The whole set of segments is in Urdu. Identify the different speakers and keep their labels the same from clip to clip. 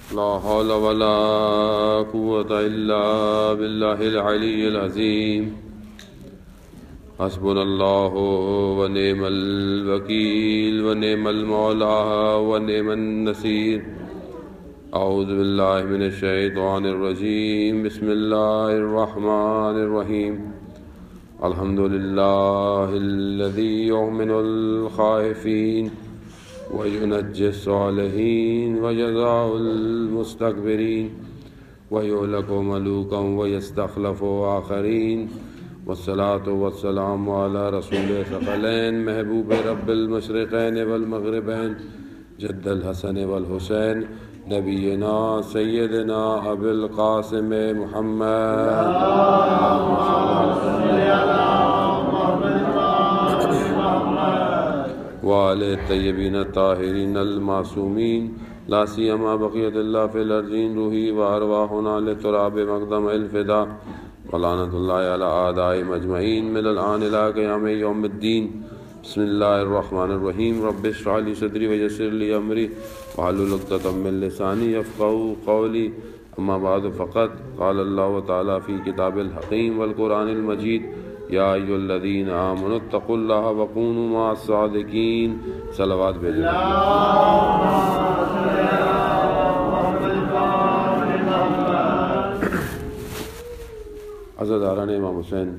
Speaker 1: لا حول ولا قوة إلا بالله العلي العظيم حسبنا الله ونعم الوكيل ونعم المولى ونعم النصير أعوذ بالله من الشيطان الرجيم بسم الله الرحمن الرحيم الحمد لله الذي يؤمن الخائفين وينجي الصالحين وجزاء المستكبرين ويهلك ملوكا ويستخلف آخرين والصلاة والسلام على رسول ثقلين محبوب رب المشرقين والمغربين جد الحسن والحسين نبينا سيدنا أبي القاسم وآل الطيبين الطاهرين المعصومين لا سيما بقية الله في الأرضين روحي وأرواحنا لتراب مقدم الفداء ولعنة الله على أعدائهم أجمعين من الآن إلى قيام يوم الدين بسم الله الرحمن الرحيم رب اشرح لي صدري ويسر لي أمري واحلل عقدة من لساني يفقهوا قولي أما بعد فقد قال الله تعالى في كتاب الحكيم والقرآن المجيد یا ایھا الذین آمنوا اتقوا اللہ وکونوا مع الصادقین صلوات بھیجیں عزاداران امام حسین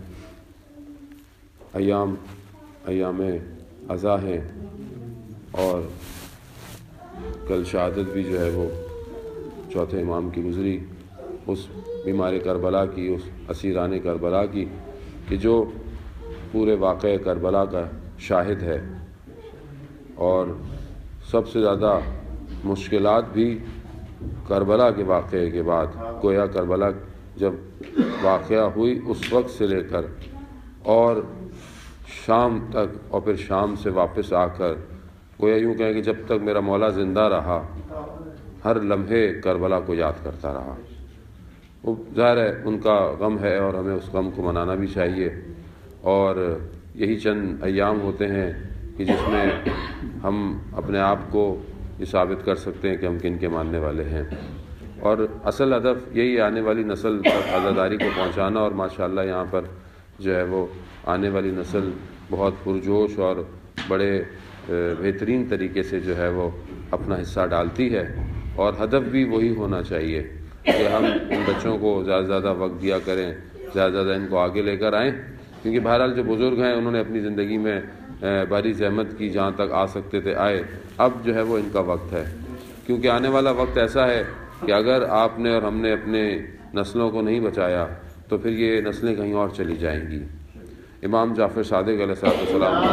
Speaker 1: ایام عزا ہیں اور کل شہادت بھی جو ہے وہ چوتھے امام کی گزری اس بیمار کربلا کی اس اسیران کربلا کی کہ جو پورے واقعہ کربلا کا شاہد ہے اور سب سے زیادہ مشکلات بھی کربلا کے واقعے کے بعد گویا کربلا جب واقعہ ہوئی اس وقت سے لے کر اور شام تک اور پھر شام سے واپس آ کر گویا یوں کہیں کہ جب تک میرا مولا زندہ رہا ہر لمحے کربلا کو یاد کرتا رہا۔ وہ ظاہر ہے ان کا غم ہے اور ہمیں اس غم کو منانا بھی چاہیے اور یہی چند ایام ہوتے ہیں کہ جس میں ہم اپنے آپ کو یہ ثابت کر سکتے ہیں کہ ہم کن کے ماننے والے ہیں اور اصل ہدف یہی آنے والی نسل تک عزاداری کو پہنچانا اور ماشاءاللہ یہاں پر جو ہے وہ آنے والی نسل بہت پرجوش اور بڑے بہترین طریقے سے جو ہے وہ اپنا حصہ ڈالتی ہے اور ہدف بھی وہی ہونا چاہیے کہ ہم ان بچوں کو زیادہ سے زیادہ وقت دیا کریں، زیادہ سے زیادہ ان کو آگے لے کر آئیں کیونکہ بہرحال جو بزرگ ہیں انہوں نے اپنی زندگی میں بھاری زحمت کی، جہاں تک آ سکتے تھے آئے، اب جو ہے وہ ان کا وقت ہے کیونکہ آنے والا وقت ایسا ہے کہ اگر آپ نے اور ہم نے اپنے نسلوں کو نہیں بچایا تو پھر یہ نسلیں کہیں اور چلی جائیں گی۔ امام جعفر صادق علیہ السلام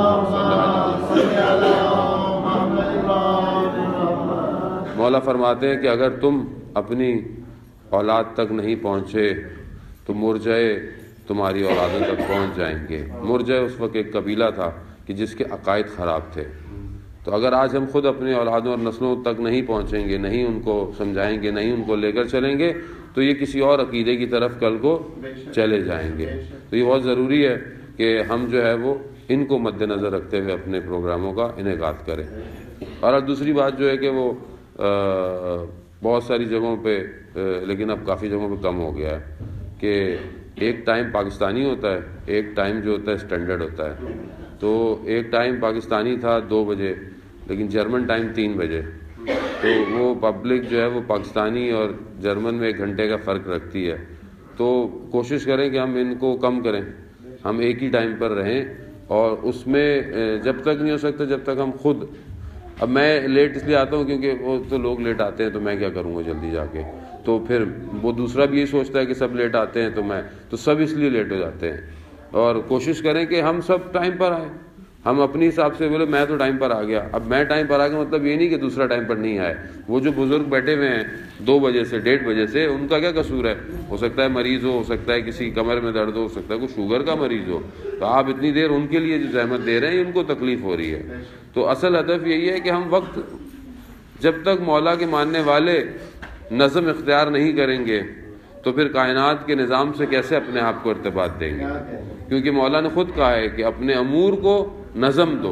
Speaker 1: مولا فرماتے ہیں کہ اگر تم اپنی اولاد تک نہیں پہنچے تو مرجئے تمہاری اولادوں تک پہنچ جائیں گے۔ مرجئے اس وقت ایک قبیلہ تھا کہ جس کے عقائد خراب تھے، تو اگر آج ہم خود اپنی اولادوں اور نسلوں تک نہیں پہنچیں گے، نہیں ان کو سمجھائیں گے، نہیں ان کو لے کر چلیں گے تو یہ کسی اور عقیدے کی طرف کل کو چلے جائیں گے۔ تو یہ بہت ضروری ہے کہ ہم جو ہے وہ ان کو مد نظر رکھتے ہوئے اپنے پروگراموں کا انعقاد کریں۔ اور دوسری بات جو ہے کہ وہ بہت ساری جگہوں پہ لیکن اب کافی جگہوں پہ کم ہو گیا ہے کہ ایک ٹائم پاکستانی ہوتا ہے، ایک ٹائم جو ہوتا ہے اسٹینڈرڈ ہوتا ہے۔ تو ایک ٹائم پاکستانی تھا 2 بجے لیکن جرمن ٹائم 3 بجے، تو وہ پبلک جو ہے وہ پاکستانی اور جرمن میں 1 گھنٹے کا فرق رکھتی ہے۔ تو کوشش کریں کہ ہم ان کو کم کریں، ہم ایک ہی ٹائم پر رہیں اور اس میں جب تک نہیں ہو سکتا جب تک ہم خود، اب میں لیٹ اس لیے آتا ہوں کیونکہ وہ تو لوگ لیٹ آتے ہیں تو میں کیا کروں گا جلدی جا کے، تو پھر وہ دوسرا بھی یہی سوچتا ہے کہ سب لیٹ آتے ہیں تو سب اس لیے لیٹ ہو جاتے ہیں۔ اور کوشش کریں کہ ہم سب ٹائم پر آئیں، ہم اپنی حساب سے بولے میں تو ٹائم پر آ گیا، اب میں ٹائم پر آ گیا مطلب یہ نہیں کہ دوسرا ٹائم پر نہیں آئے۔ وہ جو بزرگ بیٹھے ہوئے ہیں 2 بجے سے 1:30 بجے سے، ان کا کیا قصور ہے؟ ہو سکتا ہے مریض ہو سکتا ہے کسی کمر میں درد ہو سکتا ہے کوئی شوگر کا مریض ہو، تو آپ اتنی دیر ان کے لیے جو زحمت دے رہے ہیں ان کو تکلیف ہو رہی ہے۔ تو اصل ہدف یہی ہے کہ ہم وقت جب تک مولا کے ماننے والے نظم اختیار نہیں کریں گے تو پھر کائنات کے نظام سے کیسے اپنے آپ کو ارتباط دیں گے؟ کیونکہ مولا نے خود کہا ہے کہ اپنے امور کو نظم دو،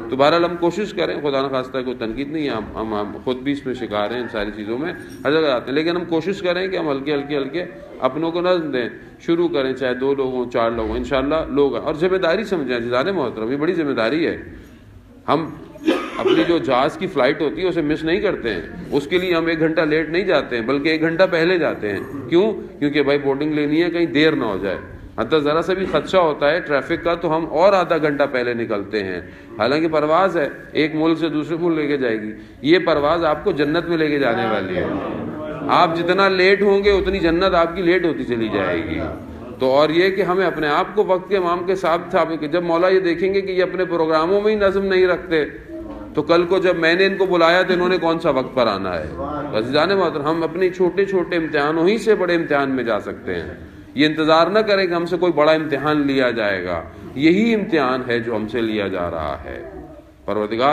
Speaker 1: تو بہرحال ہم کوشش کریں، خدا نخواستہ کوئی تنقید نہیں ہے، ہم خود بھی اس میں شکار ہیں ان ساری چیزوں میں، ہر جگہ آتے ہیں، لیکن ہم کوشش کریں کہ ہم ہلکے اپنوں کو نظم دیں، شروع کریں، چاہے 2 لوگ ہوں 4 لوگ ہوں، انشاءاللہ لوگ ہیں، اور ذمہ داری سمجھیں عزیزان محترم، یہ بڑی ذمہ داری ہے۔ ہم اپنی جو جہاز کی فلائٹ ہوتی ہے اسے مس نہیں کرتے ہیں، اس کے لیے ہم 1 گھنٹہ لیٹ نہیں جاتے ہیں، بلکہ 1 گھنٹہ پہلے جاتے ہیں۔ کیوں؟ کیونکہ بھائی بورڈنگ لینی ہے، کہیں دیر نہ ہو جائے، حتیٰ ذرا سا بھی خدشہ ہوتا ہے ٹریفک کا تو ہم اور آدھا گھنٹہ پہلے نکلتے ہیں، حالانکہ پرواز ہے ایک ملک سے دوسرے ملک لے کے جائے گی، یہ پرواز آپ کو جنت میں لے کے جانے والی ہے، آپ جتنا لیٹ ہوں گے اتنی جنت آپ کی لیٹ ہوتی چلی جائے گی۔ تو اور یہ کہ ہمیں اپنے آپ کو وقت کے امام کے ساتھ جب مولا یہ دیکھیں گے کہ یہ اپنے پروگراموں میں ہی نظم نہیں رکھتے تو کل کو جب میں نے ان کو بلایا تو انہوں نے کون سا وقت پر آنا ہے۔ عزیزان محترم، ہم اپنے چھوٹے چھوٹے امتحانوں ہی سے بڑے امتحان میں جا سکتے ہیں، یہ انتظار نہ کریں کہ ہم سے کوئی بڑا امتحان لیا جائے گا، یہی امتحان ہے جو ہم سے لیا جا رہا ہے۔ پروردگار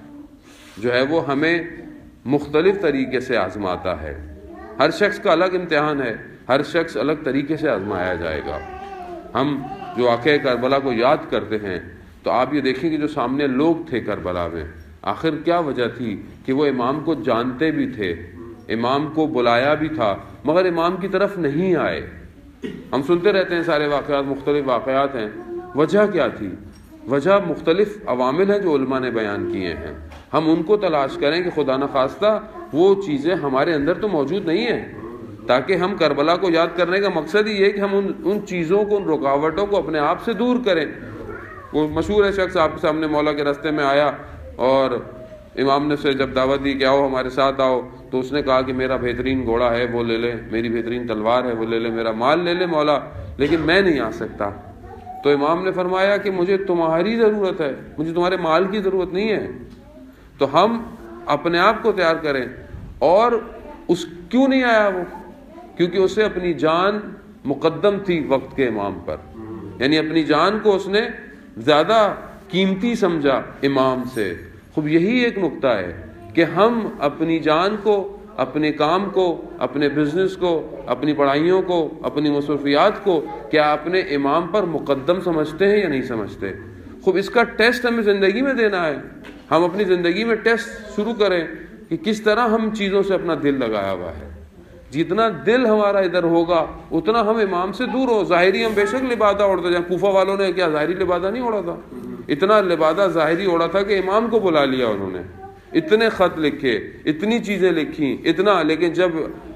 Speaker 1: جو ہے وہ ہمیں مختلف طریقے سے آزماتا ہے، ہر شخص کا الگ امتحان ہے، ہر شخص الگ طریقے سے آزمایا جائے گا۔ ہم جو واقعہ کربلا کو یاد کرتے ہیں تو آپ یہ دیکھیں کہ جو سامنے لوگ تھے کربلا میں، آخر کیا وجہ تھی کہ وہ امام کو جانتے بھی تھے، امام کو بلایا بھی تھا، مگر امام کی طرف نہیں آئے۔ ہم سنتے رہتے ہیں سارے واقعات، مختلف واقعات ہیں، وجہ کیا تھی؟ وجہ مختلف عوامل ہیں جو علماء نے بیان کیے ہیں، ہم ان کو تلاش کریں کہ خدا نخواستہ وہ چیزیں ہمارے اندر تو موجود نہیں ہیں، تاکہ ہم کربلا کو یاد کرنے کا مقصد ہی یہ کہ ہم ان چیزوں کو، ان رکاوٹوں کو اپنے آپ سے دور کریں۔ وہ مشہور ہے شخص آپ کے سامنے مولا کے راستے میں آیا اور امام نے سے جب دعوت دی کہ آؤ ہمارے ساتھ آؤ، تو اس نے کہا کہ میرا بہترین گھوڑا ہے وہ لے لے، میری بہترین تلوار ہے وہ لے لے، میرا مال لے لے مولا، لیکن میں نہیں آ سکتا۔ تو امام نے فرمایا کہ مجھے تمہاری ضرورت ہے، مجھے تمہارے مال کی ضرورت نہیں ہے۔ تو ہم اپنے آپ کو تیار کریں، اور کیوں نہیں آیا وہ؟ کیونکہ اسے اپنی جان مقدم تھی وقت کے امام پر، یعنی اپنی جان کو اس نے زیادہ قیمتی سمجھا امام سے۔ خوب یہی ایک نقطہ ہے کہ ہم اپنی جان کو، اپنے کام کو، اپنے بزنس کو، اپنی پڑھائیوں کو، اپنی مصروفیات کو کیا اپنے امام پر مقدم سمجھتے ہیں یا نہیں سمجھتے؟ خوب اس کا ٹیسٹ ہمیں زندگی میں دینا ہے، ہم اپنی زندگی میں ٹیسٹ شروع کریں کہ کس طرح ہم چیزوں سے اپنا دل لگایا ہوا ہے۔ جتنا دل ہمارا ادھر ہوگا اتنا ہم امام سے دور ہو۔ ظاہری ہم بے شک لبادہ اوڑھتے جائیں، کوفہ والوں نے کیا ظاہری لبادہ نہیں اوڑھا تھا؟ اتنا لبادہ ظاہری اوڑھا تھا کہ امام کو بلا لیا انہوں نے، اتنے خط لکھے، اتنی چیزیں لکھی، اتنا، لیکن جب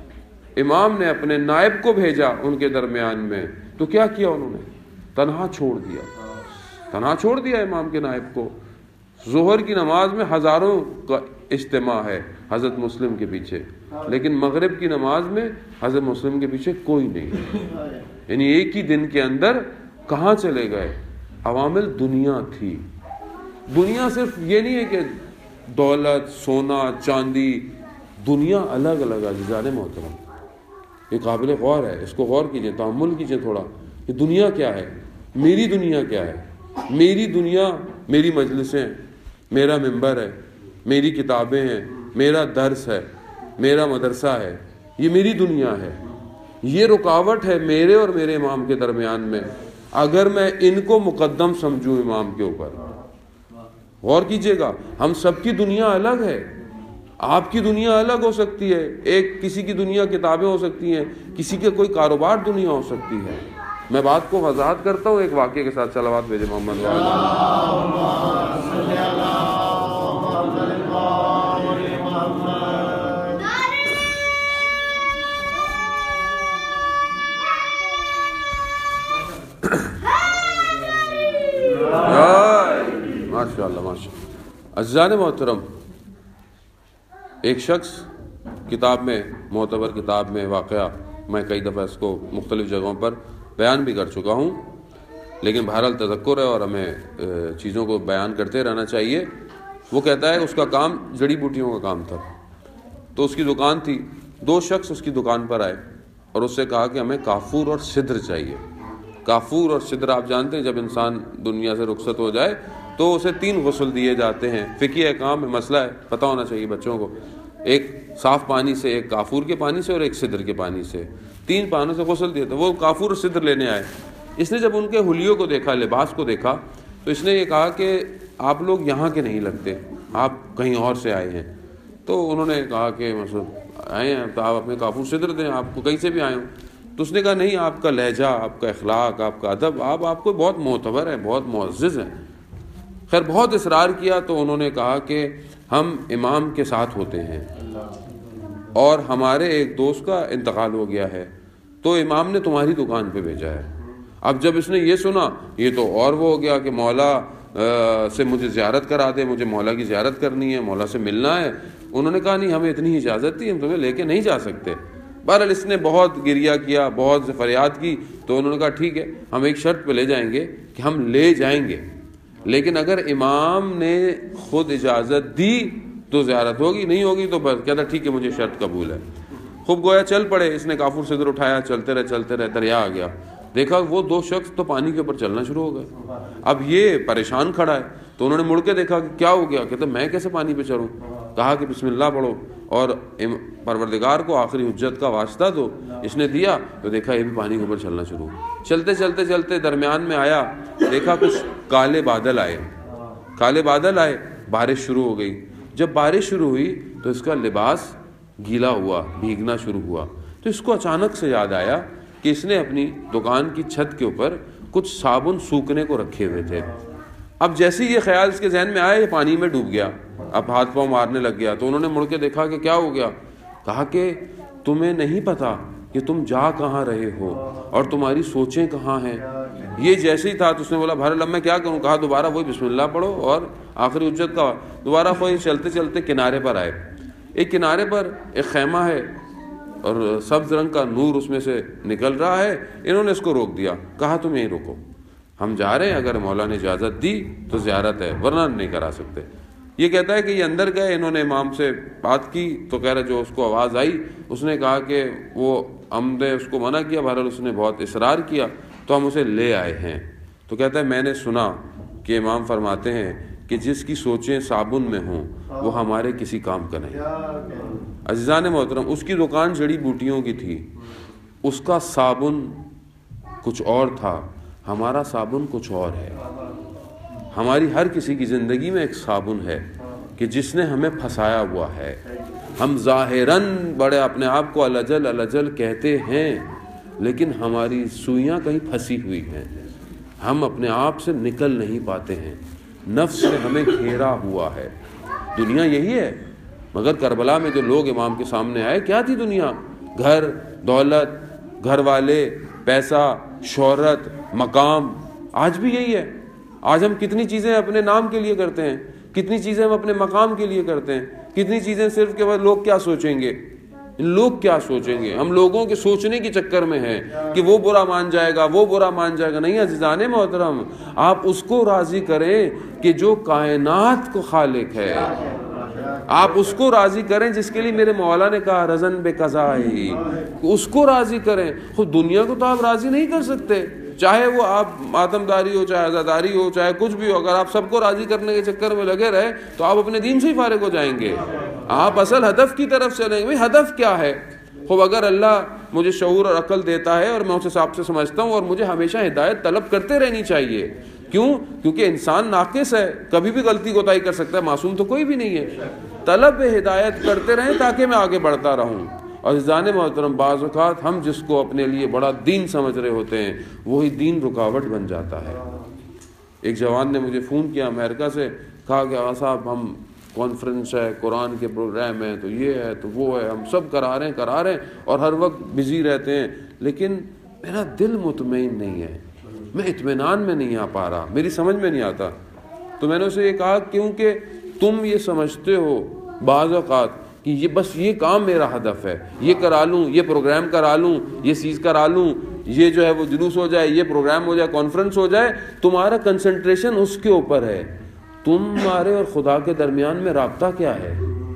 Speaker 1: امام نے اپنے نائب کو بھیجا ان کے درمیان میں تو کیا کیا انہوں نے؟ تنہا چھوڑ دیا امام کے نائب کو۔ ظہر کی نماز میں ہزاروں کا اجتماع ہے حضرت مسلم کے پیچھے، لیکن مغرب کی نماز میں حضرت مسلم کے پیچھے کوئی نہیں، یعنی ایک ہی دن کے اندر کہاں چلے گئے؟ عوامل دنیا تھی۔ دنیا صرف یہ نہیں ہے کہ دولت، سونا، چاندی، دنیا الگ الگ عزیزان محترم، یہ قابل غور ہے، اس کو غور کیجئے، تأمل کیجئے تھوڑا، کہ دنیا کیا ہے، میری دنیا کیا ہے۔ میری دنیا میری مجلسیں، میرا منبر ہے، میری کتابیں ہیں، میرا درس ہے، میرا مدرسہ ہے، یہ میری دنیا ہے۔ یہ رکاوٹ ہے میرے اور میرے امام کے درمیان میں، اگر میں ان کو مقدم سمجھوں امام کے اوپر۔ غور کیجئے گا، ہم سب کی دنیا الگ ہے، آپ کی دنیا الگ ہو سکتی ہے، ایک کسی کی دنیا کتابیں ہو سکتی ہیں، کسی کے کوئی کاروبار دنیا ہو سکتی ہے۔ میں بات کو وضاحت کرتا ہوں ایک واقعے کے ساتھ، صلوات بھیجے محمد ماشاء اللہ ماشاء اللہ۔ عزیزان محترم، ایک شخص کتاب میں، معتبر کتاب میں واقعہ، میں کئی دفعہ اس کو مختلف جگہوں پر بیان بھی کر چکا ہوں، لیکن بہرحال تذکر ہے اور ہمیں چیزوں کو بیان کرتے رہنا چاہیے۔ وہ کہتا ہے اس کا کام جڑی بوٹیوں کا کام تھا، تو اس کی دکان تھی، 2 شخص اس کی دکان پر آئے اور اس سے کہا کہ ہمیں کافور اور سدر چاہیے۔ کافور اور سدر آپ جانتے ہیں، جب انسان دنیا سے رخصت ہو جائے تو اسے 3 غسل دیے جاتے ہیں، فقہی احکام میں مسئلہ ہے، پتہ ہونا چاہیے بچوں کو، ایک صاف پانی سے، ایک کافور کے پانی سے اور ایک سدر کے پانی سے، 3 پانوں سے غسل دیے تھے۔ وہ کافور اور سدر لینے آئے، اس نے جب ان کے حلیوں کو دیکھا، لباس کو دیکھا، تو اس نے یہ کہا کہ آپ لوگ یہاں کے نہیں لگتے، آپ کہیں اور سے آئے ہیں۔ تو انہوں نے کہا کہ مثلا آئے ہیں تو آپ اپنے کافور صدر دیں، آپ کو کہیں سے بھی آئے ہوں۔ تو اس نے کہا نہیں، آپ کا لہجہ، آپ کا اخلاق، آپ کا ادب، آپ کو بہت معتبر ہے، بہت معزز ہے۔ خیر بہت اصرار کیا تو انہوں نے کہا کہ ہم امام کے ساتھ ہوتے ہیں اور ہمارے ایک دوست کا انتقال ہو گیا ہے، تو امام نے تمہاری دکان پہ بھیجا ہے۔ اب جب اس نے یہ سنا، یہ تو اور وہ ہو گیا کہ مولا سے مجھے زیارت کرا دے، مجھے مولا کی زیارت کرنی ہے، مولا سے ملنا ہے۔ انہوں نے کہا نہیں، ہمیں اتنی اجازت دی، ہم تمہیں لے کے نہیں جا سکتے۔ بہرحال اس نے بہت گریہ کیا، بہت فریاد کی، تو انہوں نے کہا ٹھیک ہے، ہم ایک شرط پہ لے جائیں گے کہ ہم لے جائیں گے، لیکن اگر امام نے خود اجازت دی تو زیارت ہوگی، نہیں ہوگی تو بس کہتا ٹھیک ہے، مجھے شرط قبول ہے۔ خوب گویا چل پڑے، اس نے کافور صدر اٹھایا، چلتے رہے، دریا آ گیا۔ دیکھا وہ دو شخص تو پانی کے اوپر چلنا شروع ہو گئے۔ اب یہ پریشان کھڑا ہے، تو انہوں نے مڑ کے دیکھا کہ کیا ہو گیا، کہتے میں کیسے پانی پہ چلوں؟ کہا کہ بسم اللہ پڑھو اور پروردگار کو آخری حجت کا واسطہ دو۔ اس نے دیا تو دیکھا یہ بھی پانی کے اوپر چلنا شروع ہو۔ چلتے درمیان میں آیا، دیکھا کچھ کالے بادل آئے، بارش شروع ہو گئی۔ جب بارش شروع ہوئی تو اس کا لباس گیلا ہوا، بھیگنا شروع ہوا۔ تو اس کو اچانک سے یاد آیا کہ اس نے اپنی دکان کی چھت کے اوپر کچھ صابن سوکھنے کو رکھے ہوئے تھے۔ اب جیسے یہ خیال اس کے ذہن میں آیا، یہ پانی میں ڈوب گیا، اب ہاتھ پاؤں مارنے لگ گیا۔ تو انہوں نے مڑ کے دیکھا کہ کیا ہو گیا؟ کہا کہ تمہیں نہیں پتا کہ تم جا کہاں رہے ہو اور تمہاری سوچیں کہاں ہیں۔ یہ جیسے ہی تھا تو اس نے بولا بہرحال میں کیا کروں؟ کہا دوبارہ وہی بسم اللہ پڑھو اور آخری حجت کا دوبارہ کوئی چلتے کنارے پر آئے۔ ایک کنارے پر ایک خیمہ ہے اور سبز رنگ کا نور اس میں سے نکل رہا ہے۔ انہوں نے اس کو روک دیا، کہا تم یہیں رکو، ہم جا رہے ہیں، اگر مولا نے اجازت دی تو زیارت ہے، ورنہ نہیں کرا سکتے۔ یہ کہتا ہے کہ یہ اندر گئے، انہوں نے امام سے بات کی تو کہہ رہے جو اس کو آواز آئی، اس نے کہا کہ وہ ہم نے اس کو منع کیا، بہرحال اس نے بہت اصرار کیا تو ہم اسے لے آئے ہیں۔ تو کہتا ہے میں نے سنا کہ امام فرماتے ہیں کہ جس کی سوچیں صابن میں ہوں وہ ہمارے کسی کام کا نہیں۔ عزیزان محترم، اس کی دکان جڑی بوٹیوں کی تھی، اس کا صابن کچھ اور تھا، ہمارا صابن کچھ اور ہے۔ ہماری ہر کسی کی زندگی میں ایک صابن ہے کہ جس نے ہمیں پھنسایا ہوا ہے۔ ہم ظاہراً بڑے اپنے آپ کو الجل کہتے ہیں، لیکن ہماری سوئیاں کہیں پھنسی ہوئی ہیں، ہم اپنے آپ سے نکل نہیں پاتے ہیں، نفس نے ہمیں گھیرا ہوا ہے۔ دنیا یہی ہے، مگر کربلا میں جو لوگ امام کے سامنے آئے، کیا تھی دنیا؟ گھر، دولت، گھر والے، پیسہ، شہرت، مقام۔ آج بھی یہی ہے۔ آج ہم کتنی چیزیں اپنے نام کے لیے کرتے ہیں، کتنی چیزیں ہم اپنے مقام کے لیے کرتے ہیں، کتنی چیزیں صرف کہ لوگ کیا سوچیں گے، لوگ کیا سوچیں گے۔ ہم لوگوں کے سوچنے کے چکر میں ہیں کہ وہ برا مان جائے گا، وہ برا مان جائے گا۔ نہیں عزیزان محترم، آپ اس کو راضی کریں کہ جو کائنات کو خالق ہے، آپ اس کو راضی کریں جس کے لیے میرے مولا نے کہا رضن بے قضائی، اس کو راضی کریں۔ خود دنیا کو تو آپ راضی نہیں کر سکتے، چاہے وہ آپ ماتمداری ہو، چاہے عزاداری ہو، چاہے کچھ بھی ہو۔ اگر آپ سب کو راضی کرنے کے چکر میں لگے رہے تو آپ اپنے دین سے ہی فارغ ہو جائیں گے۔ آپ اصل ہدف کی طرف چلیں گے۔ ہدف کیا ہے؟ خوب اگر اللہ مجھے شعور اور عقل دیتا ہے اور میں اس حساب سے سمجھتا ہوں، اور مجھے ہمیشہ ہدایت طلب کرتے رہنی چاہیے۔ کیوں؟ کیونکہ انسان ناقص ہے، کبھی بھی غلطی کوتاہی کر سکتا ہے، معصوم تو کوئی بھی نہیں ہے۔ طلب ہدایت کرتے رہیں تاکہ میں آگے بڑھتا رہوں۔ اور عزیزان محترم، بعض اوقات ہم جس کو اپنے لیے بڑا دین سمجھ رہے ہوتے ہیں، وہی دین رکاوٹ بن جاتا ہے۔ ایک جوان نے مجھے فون کیا امریکہ سے، کہا کہ آقا صاحب ہم کانفرنس ہے، قرآن کے پروگرام ہیں، تو یہ ہے تو وہ ہے، ہم سب کرا رہے ہیں اور ہر وقت بزی رہتے ہیں، لیکن میرا دل مطمئن نہیں ہے، میں اطمینان میں نہیں آ پا رہا، میری سمجھ میں نہیں آتا۔ تو میں نے اسے یہ کہا کیونکہ تم یہ سمجھتے ہو بعض اوقات کہ یہ بس یہ کام میرا ہدف ہے، یہ کرا لوں، یہ پروگرام کرا لوں، یہ چیز کرا لوں، یہ جو ہے وہ جلوس ہو جائے، یہ پروگرام ہو جائے، کانفرنس ہو جائے۔ تمہارا کنسنٹریشن اس کے اوپر ہے، تمہارے اور خدا کے درمیان میں رابطہ کیا ہے؟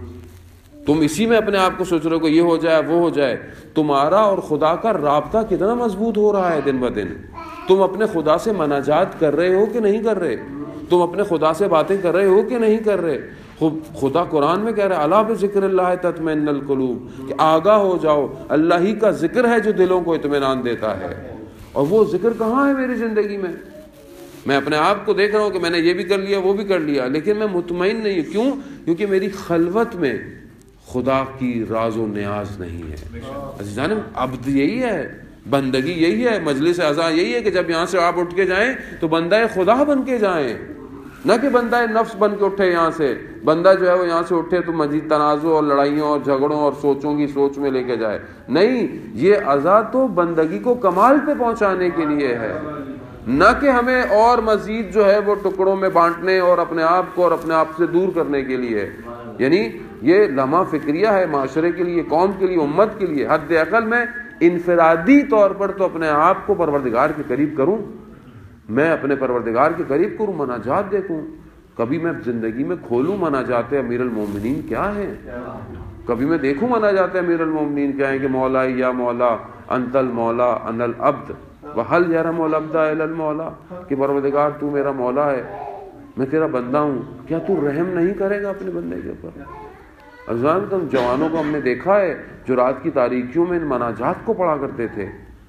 Speaker 1: تم اسی میں اپنے آپ کو سوچ رہے ہو کہ یہ ہو جائے، وہ ہو جائے۔ تمہارا اور خدا کا رابطہ کتنا مضبوط ہو رہا ہے دن بہ دن؟ تم اپنے خدا سے مناجات کر رہے ہو کہ نہیں کر رہے؟ تم اپنے خدا سے باتیں کر رہے ہو کہ نہیں کر رہے؟ خدا قرآن میں کہہ رہا ہے الا بذکر اللہ تطمئن القلوب، کہ آگاہ ہو جاؤ، اللہ ہی کا ذکر ہے جو دلوں کو اطمینان دیتا ہے۔ اور وہ ذکر کہاں ہے میری زندگی میں؟ میں اپنے آپ کو دیکھ رہا ہوں کہ میں نے یہ بھی کر لیا وہ بھی کر لیا، لیکن میں مطمئن نہیں ہوں. کیوں؟ کیونکہ میری خلوت میں خدا کی راز و نیاز نہیں ہے. عزیزان عبد یہی ہے، بندگی یہی ہے، مجلس اعضاء یہی ہے کہ جب یہاں سے آپ اٹھ کے جائیں تو بندہ خدا بن کے جائیں، نہ کہ بندہ نفس بن کے اٹھے. یہاں سے بندہ جو ہے وہ یہاں سے اٹھے تو مزید تنازع اور لڑائیوں اور جھگڑوں اور سوچوں کی سوچ میں لے کے جائے. نہیں، یہ اعضاء تو بندگی کو کمال پہ پہنچانے کے لیے ہے، نہ کہ ہمیں اور مزید جو ہے وہ ٹکڑوں میں بانٹنے اور اپنے آپ کو اور اپنے آپ سے دور کرنے کے لیے. یعنی یہ لمحہ فکریہ ہے معاشرے کے لیے، قوم کے لیے، امت کے لیے. حد اقل میں انفرادی طور پر تو اپنے آپ کو پروردگار کے قریب کروں، میں اپنے پروردگار کے قریب کروں، مناجات دیکھوں. کبھی میں زندگی میں کھولوں مناجات امیر المومنین کیا ہے، کبھی میں دیکھوں مناجات امیر المومنین کیا ہے کہ مولا یا مولا انت المولا انا العبد وحل یرحم العبد الا المولا، کہ پروردگار تو میرا مولا ہے، میں تیرا بندہ ہوں، کیا تو رحم نہیں کرے گا اپنے بندے کے اوپر؟ عزیزان تم جوانوں کو ہم نے دیکھا ہے جو رات کی تاریکیوں میں ان مناجات کو پڑھا کرتے تھے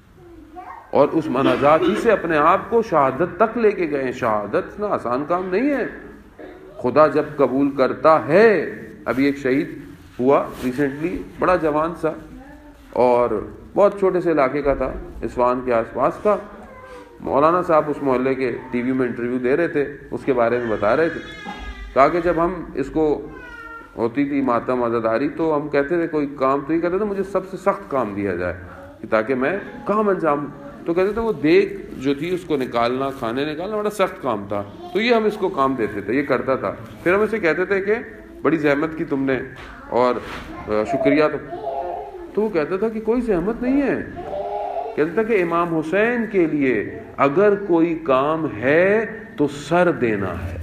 Speaker 1: اور اس مناجات ہی سے اپنے آپ کو شہادت تک لے کے گئے. شہادت اتنا آسان کام نہیں ہے. خدا جب قبول کرتا ہے، ابھی ایک شہید ہوا ریسنٹلی، بڑا جوان سا اور بہت چھوٹے سے علاقے کا تھا، اصفہان کے آس پاس کا. مولانا صاحب اس محلے کے ٹی وی میں انٹرویو دے رہے تھے، اس کے بارے میں بتا رہے تھے. کہا کہ جب ہم اس کو ہوتی تھی ماتم عزاداری تو ہم کہتے تھے کوئی کام، تو یہ کہتے تھے مجھے سب سے سخت کام دیا جائے کہ تاکہ میں کام انجام. تو کہتے تھے وہ دیگ جو تھی اس کو نکالنا، کھانے نکالنا بڑا سخت کام تھا، تو یہ ہم اس کو کام دیتے تھے، یہ کرتا تھا. پھر ہم اسے کہتے تھے کہ بڑی زحمت کی تم نے اور شکریہ. تو وہ کہتا تھا کہ کوئی زحمت نہیں ہے. کہتا تھا کہ امام حسین کے لیے اگر کوئی کام ہے تو سر دینا ہے،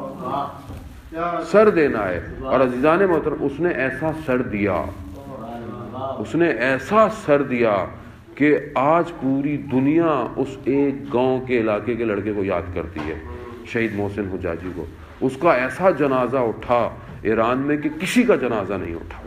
Speaker 1: سر دینا ہے. اور عزیزان محترم اس نے ایسا سر دیا، اس نے ایسا سر دیا کہ آج پوری دنیا اس ایک گاؤں کے علاقے کے لڑکے کو یاد کرتی ہے، شہید محسن حجاجی کو. اس کا ایسا جنازہ اٹھا ایران میں کہ کسی کا جنازہ نہیں اٹھا.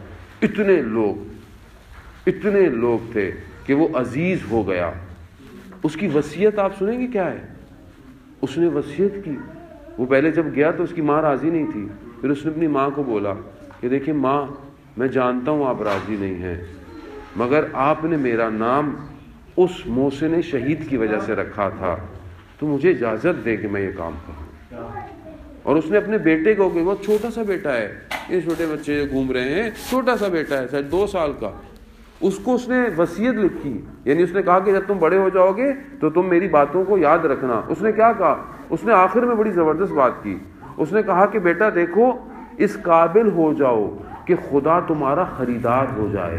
Speaker 1: اتنے لوگ تھے کہ وہ عزیز ہو گیا. اس کی وصیت آپ سنیں گے کیا ہے؟ اس نے وصیت کی. وہ پہلے جب گیا تو اس کی ماں راضی نہیں تھی، پھر اس نے اپنی ماں کو بولا کہ دیکھیں ماں، میں جانتا ہوں آپ راضی نہیں ہیں، مگر آپ نے میرا نام اس محسن شہید کی وجہ سے رکھا تھا، تو مجھے اجازت دے کہ میں یہ کام کروں. اور اس نے اپنے بیٹے کو، کہ بہت چھوٹا سا بیٹا ہے، یہ چھوٹے بچے گھوم رہے ہیں، چھوٹا سا بیٹا ہے شاید 2 سال کا، اس کو اس نے وصیت لکھی. یعنی اس نے کہا کہ جب تم بڑے ہو جاؤ گے تو تم میری باتوں کو یاد رکھنا. اس نے کیا کہا؟ اس نے آخر میں بڑی زبردست بات کی. اس نے کہا کہ بیٹا دیکھو، اس قابل ہو جاؤ کہ خدا تمہارا خریدار ہو جائے،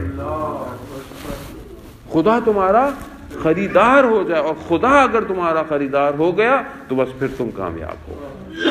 Speaker 1: خدا تمہارا خریدار ہو جائے، اور خدا اگر تمہارا خریدار ہو گیا تو بس پھر تم کامیاب ہو.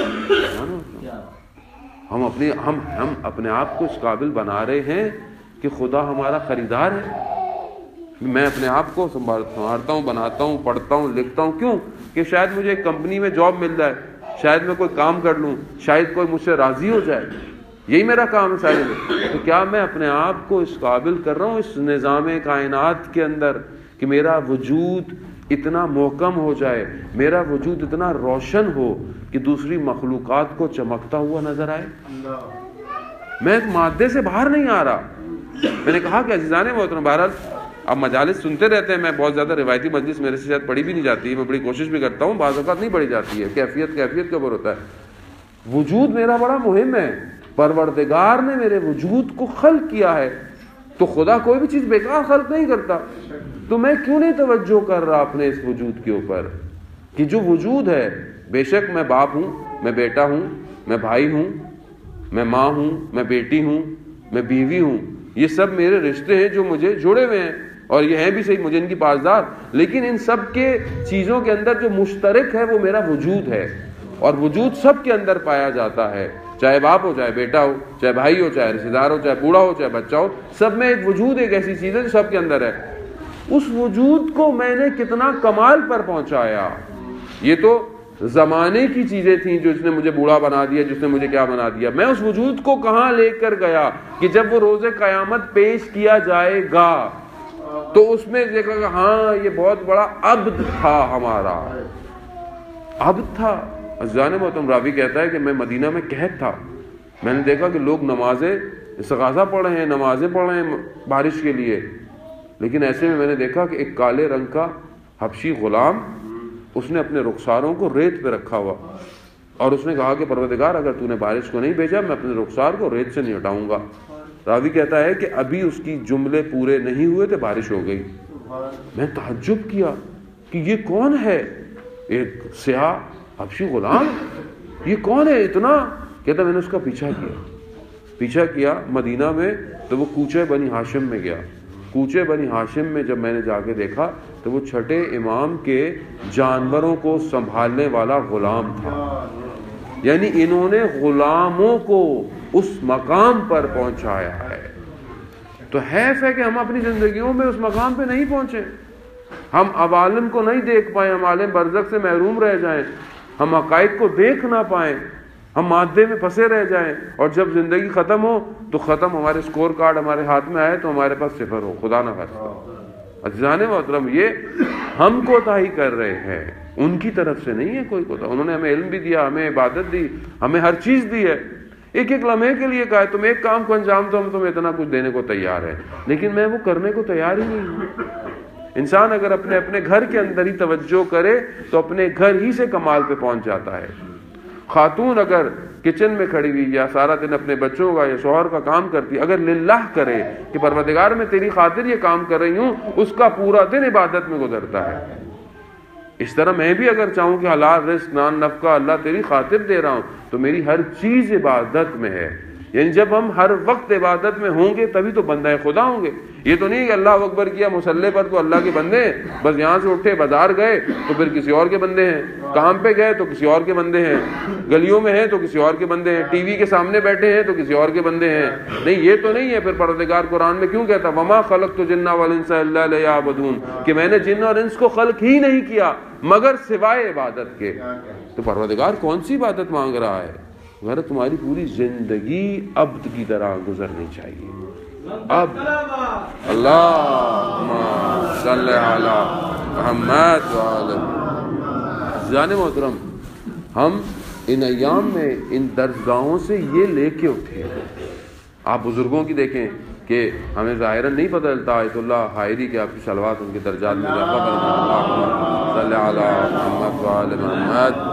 Speaker 1: ہم اپنے آپ کو اس قابل بنا رہے ہیں کہ خدا ہمارا خریدار ہے. میں اپنے آپ کو سنوارتا ہوں، بناتا ہوں، پڑھتا ہوں، لکھتا ہوں. کیوں؟ کہ شاید مجھے ایک کمپنی میں جاب مل جائے، شاید میں کوئی کام کر لوں، شاید کوئی مجھ سے راضی ہو جائے. یہی میرا کام ہے سارے میں. تو کیا میں اپنے آپ کو اس قابل کر رہا ہوں اس نظام کائنات کے اندر کہ میرا وجود اتنا محکم ہو جائے، میرا وجود اتنا روشن ہو کہ دوسری مخلوقات کو چمکتا ہوا نظر آئے؟ میں مادے سے باہر نہیں آ رہا. میں نے کہا کہ عزیزان محترم، بہرحال اب مجالس سنتے رہتے ہیں، میں بہت زیادہ روایتی مجلس میرے سے شاید پڑھی بھی نہیں جاتی ہے، میں بڑی کوشش بھی کرتا ہوں، بعض اوقات نہیں پڑھی جاتی ہے، کیفیت کے اوپر ہوتا ہے. وجود میرا بڑا مہم ہے، پروردگار نے میرے وجود کو خلق کیا ہے، تو خدا کوئی بھی چیز بیکار خلق نہیں کرتا. تو میں کیوں نہیں توجہ کر رہا اپنے اس وجود کے اوپر کہ جو وجود ہے، بے شک میں باپ ہوں، میں بیٹا ہوں، میں بھائی ہوں، میں ماں ہوں، میں بیٹی ہوں، میں بیوی ہوں، یہ سب میرے رشتے ہیں جو مجھے جڑے ہوئے ہیں، اور یہ ہیں بھی صحیح مجھے ان کی پاسدار. لیکن ان سب کے چیزوں کے اندر جو مشترک ہے وہ میرا وجود ہے، اور وجود سب کے اندر پایا جاتا ہے، چاہے باپ ہو، چاہے بیٹا ہو، چاہے بھائی ہو، چاہے رشتے دار ہو، چاہے بوڑھا ہو، چاہے بچہ ہو، سب میں ایک وجود، ایک ایسی چیز ہے جو سب کے اندر ہے. اس وجود کو میں نے کتنا کمال پر پہنچایا. یہ تو زمانے کی چیزیں تھیں جو اس نے مجھے بوڑھا بنا دیا، جس نے مجھے کیا بنا دیا. میں اس وجود کو کہاں لے کر گیا کہ جب وہ روز قیامت پیش کیا جائے گا تو اس میں دیکھا کہ ہاں یہ بہت بڑا عبد تھا ہمارا. عبد تھا. عزیزان محترم راوی کہتا ہے کہ میں مدینہ میں قحط تھا. میں نے دیکھا کہ لوگ نمازیں استغاثہ پڑھ رہے ہیں, نمازیں پڑھ رہے ہیں بارش کے لیے, لیکن ایسے میں نے دیکھا کہ ایک کالے رنگ کا حبشی غلام, اس نے اپنے رخساروں کو ریت پہ رکھا ہوا, اور اس نے کہا کہ پروردگار اگر تو نے بارش کو نہیں بھیجا میں اپنے رخسار کو ریت سے نہیں ہٹاؤں گا. راوی کہتا ہے کہ ابھی اس کی جملے پورے نہیں ہوئے تھے بارش ہو گئی. میں تعجب کیا کہ یہ کون ہے, ایک سیاہ حبشی غلام, یہ کون ہے اتنا. کہتا میں نے اس کا پیچھا کیا مدینہ میں, تو وہ کوچے بنی ہاشم میں گیا. کوچے بنی ہاشم میں جب میں نے جا کے دیکھا تو وہ چھٹے امام کے جانوروں کو سنبھالنے والا غلام تھا. یعنی انہوں نے غلاموں کو اس مقام پر پہنچایا ہے. تو حیف ہے کہ ہم اپنی زندگیوں میں اس مقام پہ نہیں پہنچے, ہم عوالم کو نہیں دیکھ پائیں, ہم عالم برزخ سے محروم رہ جائیں, ہم حقائق کو دیکھ نہ پائیں, ہم مادے میں پھنسے رہ جائیں, اور جب زندگی ختم ہو تو ختم, ہمارے اسکور کارڈ ہمارے ہاتھ میں آئے تو ہمارے پاس صفر ہو, خدا نہ خاصہ. عزیزان محترم یہ ہم کوتاہی کر رہے ہیں, ان کی طرف سے نہیں ہے کوئی کوتاہی. انہوں نے ہمیں علم بھی دیا, ہمیں عبادت دی, ہمیں ہر چیز دی ہے, ایک ایک لمحے کے لیے کہا ہے تم ایک کام کو انجام دو, ہم تمہیں اتنا کچھ دینے کو تیار ہے, لیکن میں وہ کرنے کو تیار ہی نہیں ہوں. انسان اگر اپنے گھر کے اندر ہی توجہ کرے تو اپنے گھر ہی سے کمال پہ پہنچ جاتا ہے. خاتون اگر کچن میں کھڑی ہوئی یا سارا دن اپنے بچوں کا یا شوہر کا کام کرتی, اگر للہ کرے کہ پروردگار میں تیری خاطر یہ کام کر رہی ہوں, اس کا پورا دن عبادت میں گزرتا ہے. اس طرح میں بھی اگر چاہوں کہ حلال رزق نان نفقہ اللہ تیری خاطر دے رہا ہوں, تو میری ہر چیز عبادت میں ہے. یعنی جب ہم ہر وقت عبادت میں ہوں گے تبھی تو بندہ خدا ہوں گے. یہ تو نہیں کہ اللہ اکبر کیا مصلی پر تو اللہ کے بندے ہیں, بس یہاں سے اٹھے بازار گئے تو پھر کسی اور کے بندے ہیں, کام پہ گئے تو کسی اور کے بندے ہیں, گلیوں میں ہیں تو کسی اور کے بندے ہیں, ٹی وی کے سامنے بیٹھے ہیں تو کسی اور کے بندے ہیں. نہیں, یہ تو نہیں ہے. پھر پروردگار قرآن میں کیوں کہتا وما خلقت الجن والانس الا لیعبدون, کہ میں نے جن اور انس کو خلق ہی نہیں کیا مگر سوائے عبادت کے. تو پروردگار کون سی عبادت مانگ رہا ہے؟ اگر تمہاری پوری زندگی عبد کی طرح گزرنی چاہیے. اب اللہم صلی علی محمد وعلی. عزیزان محترم, ہم ان ایام میں ان درسگاہوں سے یہ لے کے اٹھے. آپ بزرگوں کی دیکھیں کہ ہمیں ظاہراً نہیں پتہ چلتا. آیت اللہ حائری کے آپ کی صلوات ان کے درجات میں اضافہ کرنا. اللہم صلی علی محمد وعلی محمد.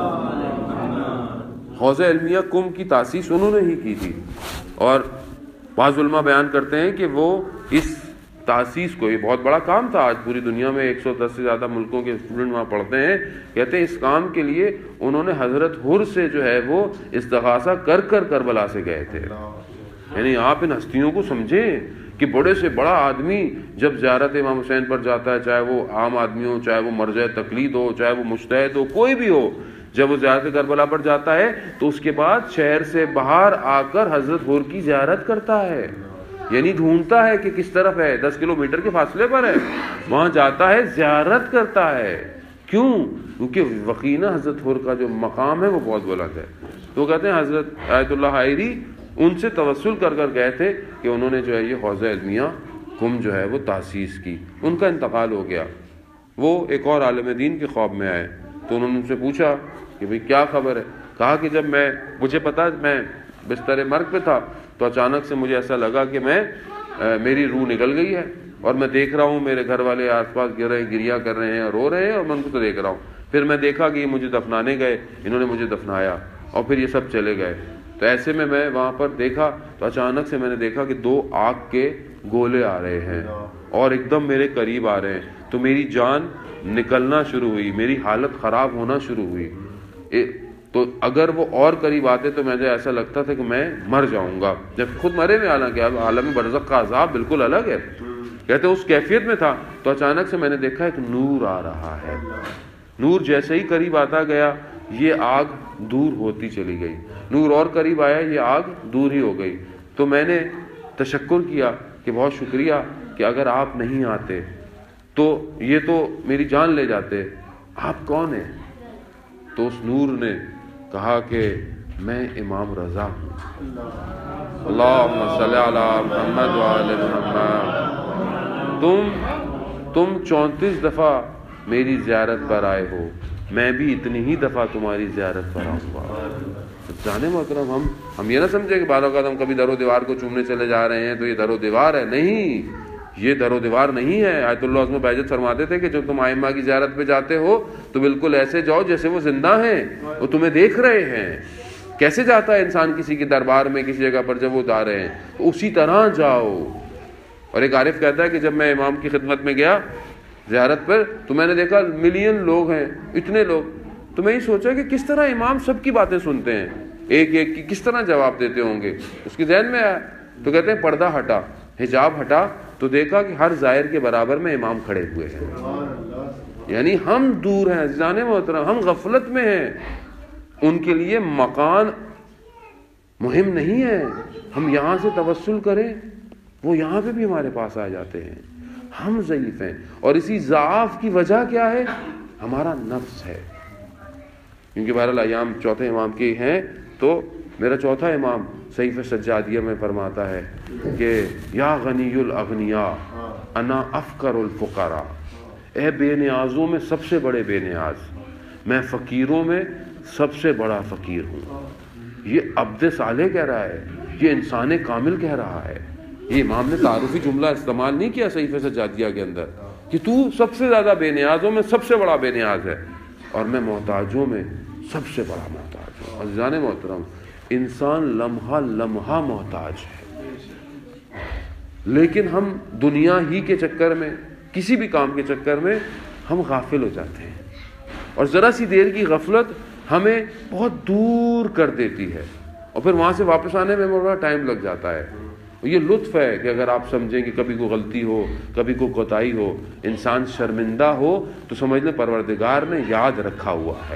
Speaker 1: حوزہ علمیہ کم کی تاسیس انہوں نے ہی کی تھی, اور بعض علماء بیان کرتے ہیں کہ وہ اس تاسیس کو, یہ بہت بڑا کام تھا, آج پوری دنیا میں 110 سے زیادہ ملکوں کے اسٹوڈنٹ وہاں پڑھتے ہیں. کہتے ہیں اس کام کے لیے انہوں نے حضرت حر سے جو ہے وہ استغاثہ کر کربلا سے گئے تھے. یعنی آپ ان ہستیوں کو سمجھیں کہ بڑے سے بڑا آدمی جب زیارت امام حسین پر جاتا ہے, چاہے وہ عام آدمی ہو, چاہے وہ مرجع تقلید ہو, چاہے وہ مجتہد ہو, کوئی بھی ہو, جب وہ زیارت کربلا پر جاتا ہے تو اس کے بعد شہر سے باہر آ کر حضرت حر کی زیارت کرتا ہے. یعنی ڈھونڈتا ہے کہ کس طرف ہے, 10 کلومیٹر کے فاصلے پر ہے, وہاں جاتا ہے, زیارت کرتا ہے. کیوں؟ کیونکہ یقیناً حضرت حر کا جو مقام ہے وہ بہت بلند ہے. تو کہتے ہیں حضرت آیت اللہ حائری ان سے توسل کر گئے تھے کہ انہوں نے جو ہے یہ حوزہ علمیہ کم جو ہے وہ تاسیس کی. ان کا انتقال ہو گیا. وہ ایک اور عالم دین کے خواب میں آئے تو انہوں نے ان سے پوچھا کہ بھئی کیا خبر ہے؟ کہا کہ جب مجھے پتا میں بستر مرگ پہ تھا تو اچانک سے مجھے ایسا لگا کہ میری روح نکل گئی ہے, اور میں دیکھ رہا ہوں میرے گھر والے آس پاس گریا کر رہے ہیں, رو رہے ہیں, اور میں ان کو تو دیکھ رہا ہوں. پھر میں دیکھا کہ یہ مجھے دفنانے گئے, انہوں نے مجھے دفنایا, اور پھر یہ سب چلے گئے. تو ایسے میں وہاں پر دیکھا تو اچانک سے میں نے دیکھا کہ 2 آگ کے گولے آ رہے ہیں اور ایک دم میرے قریب آ رہے ہیں. تو میری جان نکلنا شروع ہوئی, میری حالت خراب ہونا شروع ہوئی. تو اگر وہ اور قریب آتے تو مجھے ایسا لگتا تھا کہ میں مر جاؤں گا, جب خود مرے میں. حالانکہ اب عالم برزخ کا عذاب بالکل الگ ہے. کہتے اس کیفیت میں تھا تو اچانک سے میں نے دیکھا ایک نور آ رہا ہے. نور جیسے ہی قریب آتا گیا یہ آگ دور ہوتی چلی گئی, نور اور قریب آیا یہ آگ دور ہی ہو گئی. تو میں نے تشکر کیا کہ بہت شکریہ کہ اگر آپ نہیں آتے تو یہ تو میری جان لے جاتے, آپ کون ہیں؟ تو اس نور نے کہا کہ میں امام رضا ہوں. اللہم صلی علی محمد وعلی محمد. تم 34 دفعہ میری زیارت پر آئے ہو, میں بھی اتنی ہی دفعہ تمہاری زیارت پر آؤں گا۔ جانے محترم ہم یہ نہ سمجھیں کہ بعض اوقات ہم کبھی در و دیوار کو چومنے چلے جا رہے ہیں تو یہ در و دیوار ہے، نہیں، یہ در و دیوار نہیں ہے۔ آیت اللہ عظمہ بہجت فرماتے تھے کہ جب تم ائمہ کی زیارت پہ جاتے ہو تو بالکل ایسے جاؤ جیسے وہ زندہ ہیں، وہ تمہیں دیکھ رہے ہیں۔ کیسے جاتا ہے انسان کسی کے دربار میں، کسی جگہ پر جب وہ جا رہے ہیں، تو اسی طرح جاؤ۔ اور ایک عارف کہتا ہے کہ جب میں امام کی خدمت میں گیا زیارت پر تو میں نے دیکھا ملین لوگ ہیں، اتنے لوگ، تو میں یہ سوچا کہ کس طرح امام سب کی باتیں سنتے ہیں، ایک ایک کی کس طرح جواب دیتے ہوں گے۔ اس کے ذہن میں آیا تو کہتے ہیں پردہ ہٹا، حجاب ہٹا، تو دیکھا کہ ہر زائر کے برابر میں امام کھڑے ہوئے ہیں۔ یعنی ہم دور ہیں عزیزان محترم، ہم غفلت میں ہیں، ان کے لیے مکان مہم نہیں ہے، ہم یہاں سے توسل کریں وہ یہاں پہ بھی ہمارے پاس آ جاتے ہیں۔ ہم ضعیف ہیں، اور اسی ضعف کی وجہ کیا ہے؟ ہمارا نفس ہے۔ کیونکہ بہرحال ایام چوتھے امام کے ہیں، تو میرا چوتھا امام صحیفہ سجادیہ میں فرماتا ہے کہ یا غنی الاغنیاء انا افقر الفقراء، اے بے نیازوں میں سب سے بڑے بے نیاز، میں فقیروں میں سب سے بڑا فقیر ہوں۔ یہ عبد صالح کہہ رہا ہے، یہ انسان کامل کہہ رہا ہے۔ یہ امام نے تعارفی جملہ استعمال نہیں کیا صحیفہ سجادیہ کے اندر کہ تو سب سے زیادہ بے نیازوں میں سب سے بڑا بے نیاز ہے، اور میں محتاجوں میں سب سے بڑا محتاج ہوں۔ عزیزان محترم، انسان لمحہ لمحہ محتاج ہے، لیکن ہم دنیا ہی کے چکر میں، کسی بھی کام کے چکر میں ہم غافل ہو جاتے ہیں، اور ذرا سی دیر کی غفلت ہمیں بہت دور کر دیتی ہے، اور پھر وہاں سے واپس آنے میں بڑا ٹائم لگ جاتا ہے۔ یہ لطف ہے کہ اگر آپ سمجھیں کہ کبھی کوئی غلطی ہو، کبھی کوئی کوتاہی ہو، انسان شرمندہ ہو تو سمجھ لیں پروردگار نے یاد رکھا ہوا ہے۔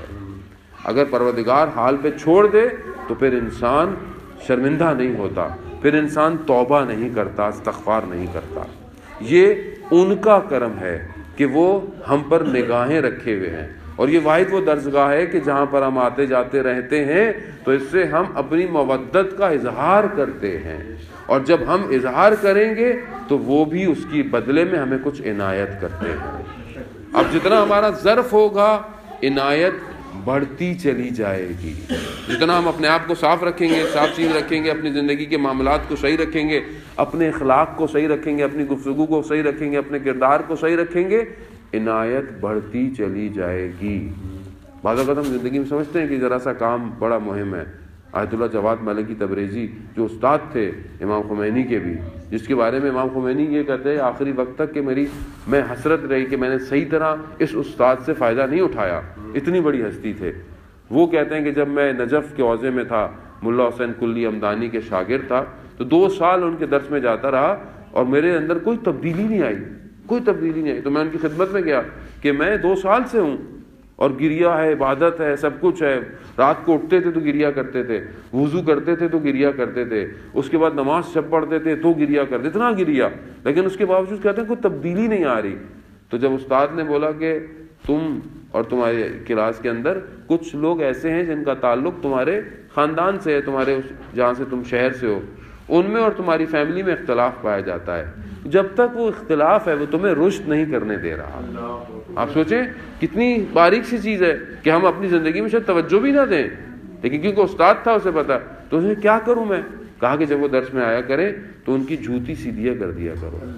Speaker 1: اگر پروردگار حال پہ چھوڑ دے تو پھر انسان شرمندہ نہیں ہوتا، پھر انسان توبہ نہیں کرتا، استغفار نہیں کرتا۔ یہ ان کا کرم ہے کہ وہ ہم پر نگاہیں رکھے ہوئے ہیں، اور یہ واحد وہ درسگاہ ہے کہ جہاں پر ہم آتے جاتے رہتے ہیں، تو اس سے ہم اپنی مودت کا اظہار کرتے ہیں، اور جب ہم اظہار کریں گے تو وہ بھی اس کی بدلے میں ہمیں کچھ عنایت کرتے ہیں۔ اب جتنا ہمارا ظرف ہوگا عنایت بڑھتی چلی جائے گی، جتنا ہم اپنے آپ کو صاف رکھیں گے، صاف چیز رکھیں گے، اپنی زندگی کے معاملات کو صحیح رکھیں گے، اپنے اخلاق کو صحیح رکھیں گے، اپنی گفتگو کو صحیح رکھیں گے، اپنے کردار کو صحیح رکھیں گے، عنایت بڑھتی چلی جائے گی۔ بعض اوقات ہم زندگی میں سمجھتے ہیں کہ ذرا سا کام بڑا مہم ہے۔ آیت اللہ جواد ملکی تبریزی جو استاد تھے امام خمینی کے بھی، جس کے بارے میں امام خمینی یہ کہتے ہیں آخری وقت تک کہ میں حسرت رہی کہ میں نے صحیح طرح اس استاد سے فائدہ نہیں اٹھایا، اتنی بڑی ہستی تھے۔ وہ کہتے ہیں کہ جب میں نجف کے حوزے میں تھا، ملا حسین کلی ہمدانی کے شاگرد تھا، تو 2 سال ان کے درس میں جاتا رہا اور میرے اندر کوئی تبدیلی نہیں آئی، کوئی تبدیلی نہیں آئی۔ تو میں ان کی خدمت میں گیا کہ میں 2 سال سے ہوں، اور گریا ہے، عبادت ہے، سب کچھ ہے، رات کو اٹھتے تھے تو گریا کرتے تھے، وضو کرتے تھے تو گریا کرتے تھے، اس کے بعد نماز جب پڑھتے تھے تو گریا کرتے، اتنا گریا، لیکن اس کے باوجود کہتے ہیں کوئی تبدیلی نہیں آ رہی۔ تو جب استاد نے بولا کہ تم اور تمہارے کلاس کے اندر کچھ لوگ ایسے ہیں جن کا تعلق تمہارے خاندان سے ہے، تمہارے جہاں سے تم شہر سے ہو، ان میں اور تمہاری فیملی میں اختلاف پایا جاتا ہے، جب تک وہ اختلاف ہے وہ تمہیں رشد نہیں کرنے دے رہا۔ آپ سوچیں کتنی باریک سی چیز ہے کہ ہم اپنی زندگی میں شاید توجہ بھی نہ دیں، لیکن کیونکہ استاد تھا اسے پتا، تو اسے کیا کروں میں، کہا کہ جب وہ درس میں آیا کرے تو ان کی جھوٹی سیدھیا کر دیا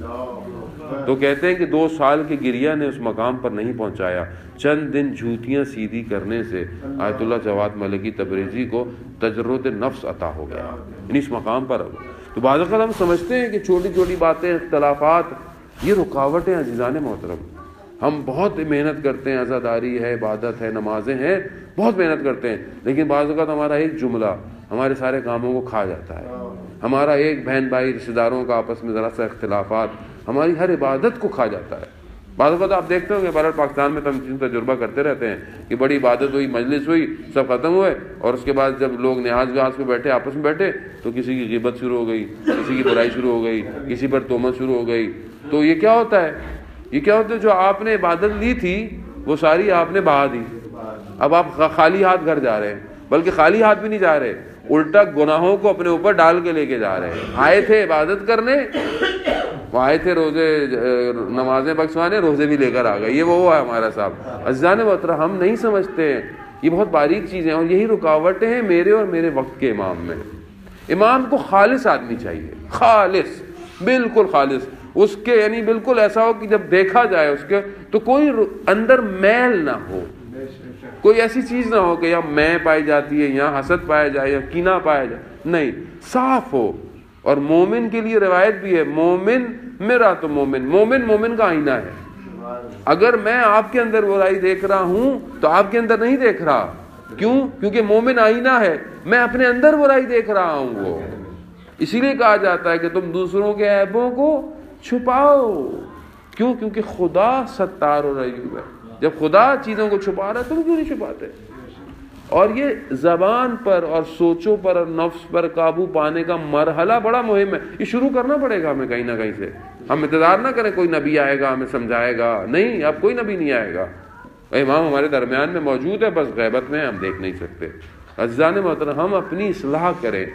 Speaker 1: کرو۔ تو کہتے ہیں کہ 2 سال کے گریا نے اس مقام پر نہیں پہنچایا، چند دن جھوٹیاں سیدھی کرنے سے آیت اللہ جواد ملکی تبریزی کو تجرد نفس عطا ہو گیا، یعنی اس مقام پر۔ تو بعض اوقات ہم سمجھتے ہیں کہ چھوٹی چھوٹی باتیں، اختلافات یہ رکاوٹیں عزیزان محترم۔ ہم بہت محنت کرتے ہیں، عزاداری ہے، عبادت ہے، نمازیں ہیں، بہت محنت کرتے ہیں، لیکن بعض اوقات ہمارا ایک جملہ ہمارے سارے کاموں کو کھا جاتا ہے، ہمارا ایک بہن بھائی رشتہ داروں کا آپس میں ذرا سا اختلافات ہماری ہر عبادت کو کھا جاتا ہے۔ بعض اوقات آپ دیکھتے ہوں گے بھارت پاکستان میں تو ہم تجربہ کرتے رہتے ہیں کہ بڑی عبادت ہوئی، مجلس ہوئی، سب ختم ہوئے، اور اس کے بعد جب لوگ نیاز ویاز پہ بیٹھے، آپس میں بیٹھے، تو کسی کی غیبت شروع ہو گئی، کسی کی برائی شروع ہو گئی، کسی پر تہمت شروع ہو گئی۔ تو یہ کیا ہوتا ہے؟ یہ کیا ہوتا ہے؟ جو آپ نے عبادت لی تھی وہ ساری آپ نے بہا دی، اب آپ خالی ہاتھ گھر جا رہے ہیں، بلکہ خالی ہاتھ بھی نہیں جا رہے، الٹا گناہوں کو اپنے اوپر ڈال کے لے کے جا رہے ہیں۔ آئے تھے عبادت کرنے، وہ آئے تھے روزے نمازیں بخشوانے، روزے بھی لے کر آ گئے، یہ وہ ہے ہمارا صاحب۔ عزیزان محترم ہم نہیں سمجھتے ہیں، یہ بہت باریک چیزیں ہیں، اور یہی رکاوٹیں ہیں میرے اور میرے وقت کے امام میں۔ امام کو خالص آدمی چاہیے، خالص، بالکل خالص، اس کے یعنی بالکل ایسا ہو کہ جب دیکھا جائے اس کے تو کوئی اندر میل نہ ہو، کوئی ایسی چیز نہ ہو کہ یہاں میں پائی جاتی ہے، یہاں حسد پایا جائے یا کینہ پایا جائے، نہیں، صاف ہو۔ اور مومن کے لیے روایت بھی ہے، مومن میرا تو مومن کا آئینہ ہے۔ اگر میں آپ کے اندر برائی دیکھ رہا ہوں تو آپ کے اندر نہیں دیکھ رہا، کیوں؟ کیونکہ مومن آئینہ ہے، میں اپنے اندر برائی دیکھ رہا ہوں۔ وہ اسی لیے کہا جاتا ہے کہ تم دوسروں کے عیبوں کو چھپاؤ، کیوں؟ کیونکہ خدا ستار و رعیب ہے۔ جب خدا چیزوں کو چھپا رہا ہے تم کیوں نہیں چھپاتے؟ اور یہ زبان پر اور سوچوں پر اور نفس پر قابو پانے کا مرحلہ بڑا مہم ہے، یہ شروع کرنا پڑے گا ہمیں کہیں نہ کہیں سے۔ ہم انتظار نہ کریں کوئی نبی آئے گا ہمیں سمجھائے گا، نہیں، اب کوئی نبی نہیں آئے گا، امام ہمارے درمیان میں موجود ہے، بس غیبت میں ہم دیکھ نہیں سکتے۔ عزیزان محترم ہم اپنی اصلاح کریں،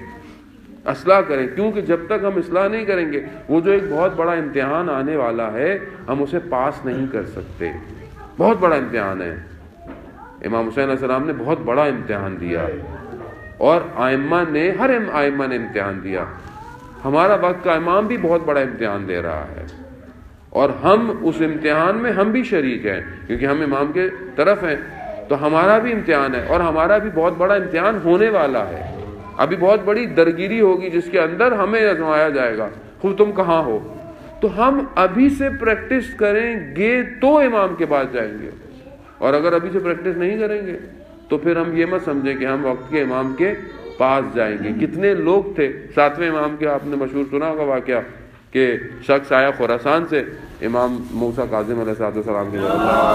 Speaker 1: کیونکہ جب تک ہم اصلاح نہیں کریں گے وہ جو ایک بہت بڑا امتحان آنے والا ہے ہم اسے پاس نہیں کر سکتے۔ بہت بڑا امتحان ہے، امام حسین علیہ السلام نے بہت بڑا امتحان دیا، اور ہر ائمہ نے امتحان دیا۔ ہمارا وقت کا امام بھی بہت بڑا امتحان دے رہا ہے، اور ہم اس امتحان میں ہم بھی شریک ہیں، کیونکہ ہم امام کے طرف ہیں، تو ہمارا بھی امتحان ہے، اور ہمارا بھی بہت بڑا امتحان ہونے والا ہے۔ ابھی بہت بڑی درگیری ہوگی جس کے اندر ہمیں آزمایا جائے گا، خود تم کہاں ہو؟ تو ہم ابھی سے پریکٹس کریں گے تو امام کے پاس جائیں گے، اور اگر ابھی سے پریکٹس نہیں کریں گے تو پھر ہم یہ مت سمجھیں کہ ہم وقت کے امام کے پاس جائیں گے۔ کتنے لوگ تھے 7ویں امام کے، آپ نے مشہور سنا ہوگا واقعہ کہ شخص آیا خراسان سے امام موسیٰ کاظم علیہ السلام کے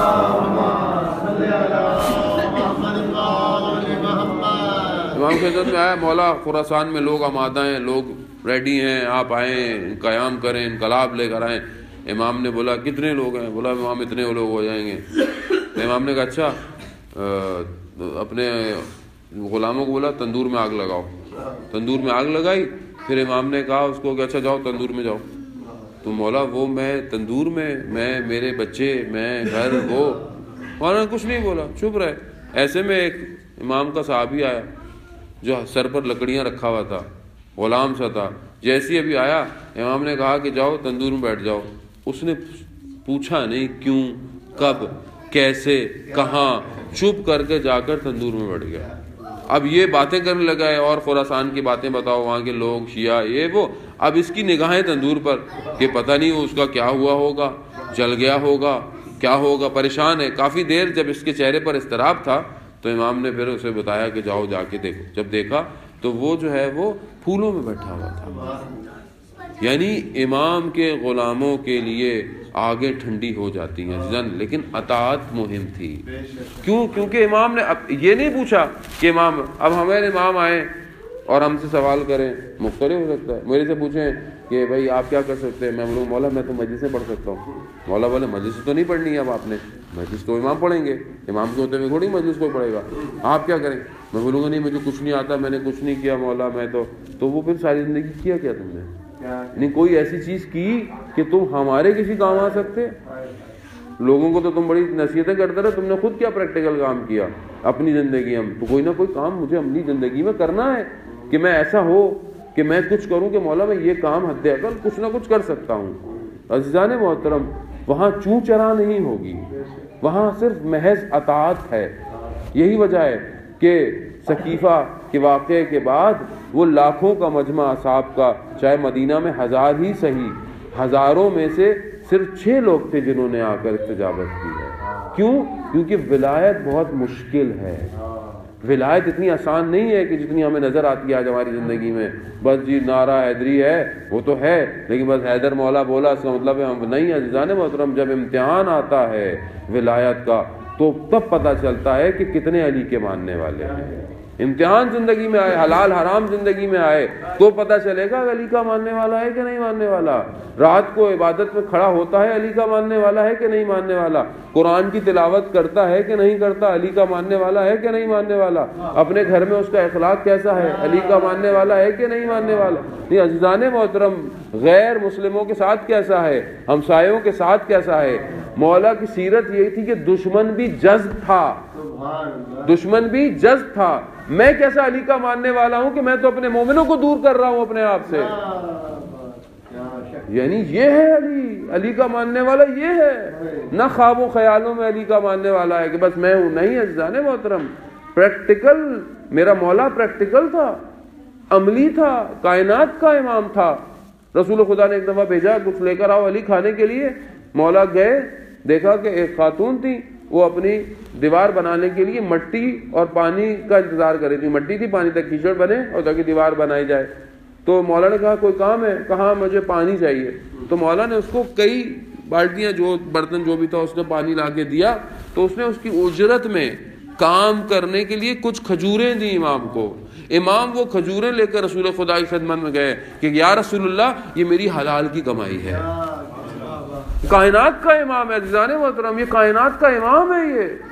Speaker 1: امام کے خدمت میں آیا، مولا خراسان میں لوگ آمادہ ہیں، لوگ ریڈی ہیں، آپ آئیں، قیام کریں، انقلاب لے کر آئیں۔ امام نے بولا کتنے لوگ ہیں؟ بولا امام اتنے لوگ ہو جائیں گے۔ تو امام نے کہا اچھا، اپنے غلاموں کو بولا تندور میں آگ لگاؤ۔ تندور میں آگ لگائی، پھر امام نے کہا اس کو کہ اچھا جاؤ تندور میں جاؤ۔ تو مولا وہ میں تندور میں میرے بچے، میں گھر، وہ مولانا کچھ نہیں بولا، چپ رہے۔ ایسے میں ایک امام کا صحابی آیا جو سر پر لکڑیاں رکھا ہوا تھا، غلام سا تھا، جیسے ابھی آیا امام نے کہا کہ جاؤ تندور میں بیٹھ جاؤ۔ اس نے پوچھا نہیں کیوں، کب، کیسے، کہاں، چپ کر کے جا کر تندور میں بیٹھ گیا۔ اب یہ باتیں کرنے لگا ہے، اور خراسان کی باتیں بتاؤ، وہاں کے لوگ، شیعہ، یہ وہ۔ اب اس کی نگاہیں تندور پر کہ پتہ نہیں اس کا کیا ہوا ہوگا، جل گیا ہوگا، کیا ہوگا، پریشان ہے۔ کافی دیر جب اس کے چہرے پر اضطراب تھا تو امام نے پھر اسے بتایا کہ جاؤ جا کے دیکھو۔ جب دیکھا تو وہ جو ہے وہ پھولوں میں بیٹھا ہوا تھا۔ یعنی امام کے غلاموں کے لیے آگے ٹھنڈی ہو جاتی ہیں، لیکن اطاعت مہم تھی۔ کیوں؟ کیونکہ امام نے اب یہ نہیں پوچھا کہ امام اب ہمارے امام آئے اور ہم سے سوال کریں، مختلف ہو سکتا ہے۔ میرے سے پوچھیں کہ بھائی آپ کیا کر سکتے ہیں، میں بولوں مولا میں تو مجلس سے پڑھ سکتا ہوں۔ مولا بولے مجلس تو نہیں پڑھنی ہے، اب آپ نے مجلس تو امام پڑھیں گے، امام کے ہوتے ہوئے تھوڑی مجلس کوئی پڑھے گا، آپ کیا کریں؟ میں بولوں گا نہیں مجھے کچھ نہیں آتا، میں نے کچھ نہیں کیا مولا، میں تو وہ پھر ساری زندگی کیا تم نے؟ نہیں کوئی ایسی چیز کی کہ تم ہمارے کسی کام آ سکتے؟ لوگوں کو تو تم بڑی نصیحتیں کرتے رہے، تم نے خود کیا پریکٹیکل کام کیا اپنی زندگی میں؟ تو کوئی نہ کوئی کام مجھے اپنی زندگی میں کرنا ہے کہ میں ایسا ہو کہ میں کچھ کروں کہ مولا میں یہ کام حد اقل کچھ نہ کچھ کر سکتا ہوں۔ عزیزان محترم وہاں چوں چرا نہیں ہوگی، وہاں صرف محض اطاعت ہے۔ یہی وجہ ہے کہ سقیفہ کے واقعے کے بعد وہ لاکھوں کا مجمع اصحاب کا، چاہے مدینہ میں 1000 ہی صحیح، ہزاروں میں سے صرف 6 لوگ تھے جنہوں نے آ کر استجابت کی ہے۔ کیوں؟ کیونکہ ولایت بہت مشکل ہے، ولایت اتنی آسان نہیں ہے کہ جتنی ہمیں نظر آتی ہے آج ہماری زندگی میں۔ بس جی نعرہ حیدری ہے، وہ تو ہے، لیکن بس حیدر مولا بولا اس کا مطلب ہے ہم نہیں۔ عزیزان محترم جب امتحان آتا ہے ولایت کا تو تب پتہ چلتا ہے کہ کتنے علی کے ماننے والے ہیں۔ امتحان زندگی میں آئے، حلال حرام زندگی میں آئے تو پتہ چلے گا علی کا ماننے والا ہے کہ نہیں ماننے والا، رات کو عبادت میں کھڑا ہوتا ہے علی کا ماننے والا ہے کہ نہیں ماننے والا، قرآن کی تلاوت کرتا ہے کہ نہیں کرتا، علی کا ماننے والا ہے کہ نہیں ماننے والا، اپنے گھر میں اس کا اخلاق کیسا ہے، علی کا ماننے والا ہے کہ نہیں ماننے والا۔ نہیں عزیزان محترم، غیر مسلموں کے ساتھ کیسا ہے، ہمسایوں کے ساتھ کیسا ہے۔ مولا کی سیرت یہی تھی کہ دشمن بھی جذب تھا، دشمن بھی جذب تھا۔ میں کیسا علی کا ماننے والا ہوں کہ میں تو اپنے مومنوں کو دور کر رہا ہوں اپنے آپ سے، یعنی یہ ہے علی کا ماننے والا، یہ ہے نہ خواب و خیالوں میں علی کا ماننے والا ہے کہ بس میں ہوں، نہیں عزیزان محترم، پریکٹیکل، میرا مولا پریکٹیکل تھا، عملی تھا، کائنات کا امام تھا۔ رسول خدا نے ایک دفعہ بھیجا کچھ لے کر آؤ علی کھانے کے لیے، مولا گئے، دیکھا کہ ایک خاتون تھی، وہ اپنی دیوار بنانے کے لیے مٹی اور پانی کا انتظار کر رہی تھی، مٹی تھی، پانی تک کیچڑ بنے اور تاکہ دیوار بنائی جائے۔ تو مولا نے کہا کوئی کام ہے؟ کہا مجھے پانی چاہیے۔ تو مولا نے اس کو کئی بالٹیاں، جو برتن جو بھی تھا اس نے پانی لا کے دیا، تو اس نے اس کی اجرت میں کام کرنے کے لیے کچھ کھجوریں دی امام کو۔ امام وہ کھجوریں لے کر رسول خدا کی خدمت میں گئے کہ یا رسول اللہ یہ میری حلال کی کمائی ہے۔ کائنات کا امام ہے عزیزان محترم، یہ کائنات کا امام ہے،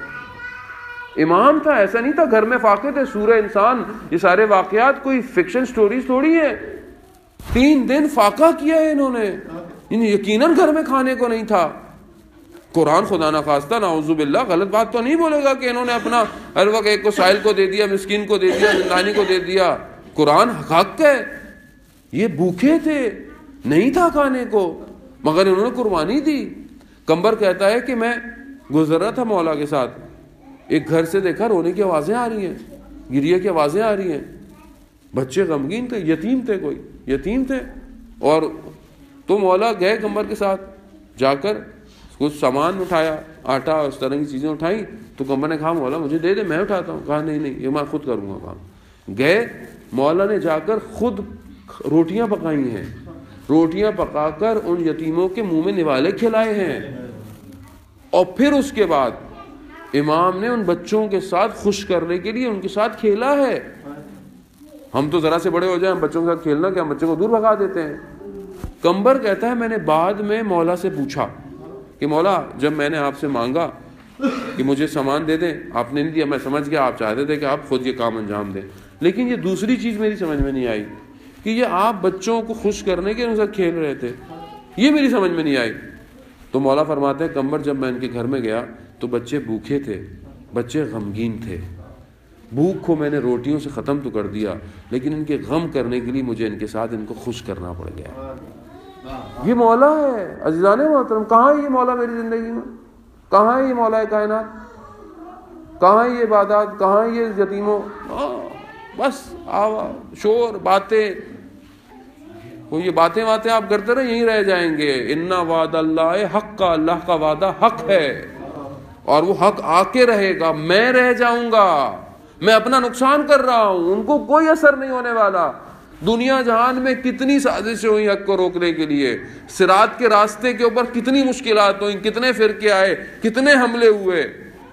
Speaker 1: یہ امام تھا، ایسا نہیں تھا گھر میں فاقے تھے۔ سورہ انسان، یہ سارے واقعات کوئی فکشن سٹوریز تھوڑی ہے، 3 دن فاقہ کیا ہے انہوں نے، یقیناً گھر میں کھانے کو نہیں تھا۔ قرآن خدا نہ خواستہ نعوذ باللہ غلط بات تو نہیں بولے گا کہ انہوں نے اپنا ہر وقت ایک کو سائل کو دے دیا، مسکین کو دے دیا، زندانی کو دے دیا۔ قرآن حق ہے، یہ بھوکے تھے، نہیں تھا کھانے کو، مگر انہوں نے قربانی دی۔ کمبر کہتا ہے کہ میں گزر رہا تھا مولا کے ساتھ، ایک گھر سے دیکھا رونے کی آوازیں آ رہی ہیں، گریہ کی آوازیں آ رہی ہیں، بچے غمگین تھے، یتیم تھے، کوئی یتیم تھے، اور تو مولا گئے کمبر کے ساتھ، جا کر کچھ سامان اٹھایا، آٹا اور اس طرح کی چیزیں اٹھائیں، تو کمبر نے کہا مولا مجھے دے دے، میں اٹھاتا ہوں۔ کہا نہیں نہیں، یہ میں خود کروں گا کام۔ گئے، مولا نے جا کر خود روٹیاں پکائی ہیں، روٹیاں پکا کر ان یتیموں کے منہ میں نوالے کھلائے ہیں، اور پھر اس کے بعد امام نے ان بچوں کے ساتھ خوش کرنے کے لیے ان کے ساتھ کھیلا ہے۔ ہم تو ذرا سے بڑے ہو جائیں، ہم بچوں کے ساتھ کھیلنا کیا، ہم بچوں کو دور بھگا دیتے ہیں۔ کمبر کہتا ہے میں نے بعد میں مولا سے پوچھا کہ مولا جب میں نے آپ سے مانگا کہ مجھے سامان دے دیں، آپ نے نہیں دیا، میں سمجھ گیا آپ چاہتے تھے کہ آپ خود یہ کام انجام دیں، لیکن یہ دوسری چیز میری سمجھ میں نہیں آئی کہ یہ آپ بچوں کو خوش کرنے کے ان سے کھیل رہے تھے، یہ میری سمجھ میں نہیں آئی۔ تو مولا فرماتے ہیں کمبر جب میں ان کے گھر میں گیا تو بچے بھوکے تھے، بچے غمگین تھے، بھوک کو میں نے روٹیوں سے ختم تو کر دیا، لیکن ان کے غم کرنے کے لیے مجھے ان کے ساتھ ان کو خوش کرنا پڑ گیا۔ یہ مولا ہے عزیزان محترم، کہاں ہے یہ مولا میری زندگی میں، کہاں ہے یہ مولا کائنات، کہاں ہے یہ عبادات، کہاں ہے یہ یتیموں، بس شور باتیں، وہ یہ باتیں آپ کرتے رہے یہیں رہ جائیں گے۔ انا وعد اللہ حق، کا اللہ کا وعدہ حق ہے اور وہ حق آ کے رہے گا، میں رہ جاؤں گا، میں اپنا نقصان کر رہا ہوں، ان کو کوئی اثر نہیں ہونے والا۔ دنیا جہان میں کتنی سازشیں ہوئی حق کو روکنے کے لیے، صراط کے راستے کے اوپر کتنی مشکلات ہوئی، کتنے فرقے آئے، کتنے حملے ہوئے،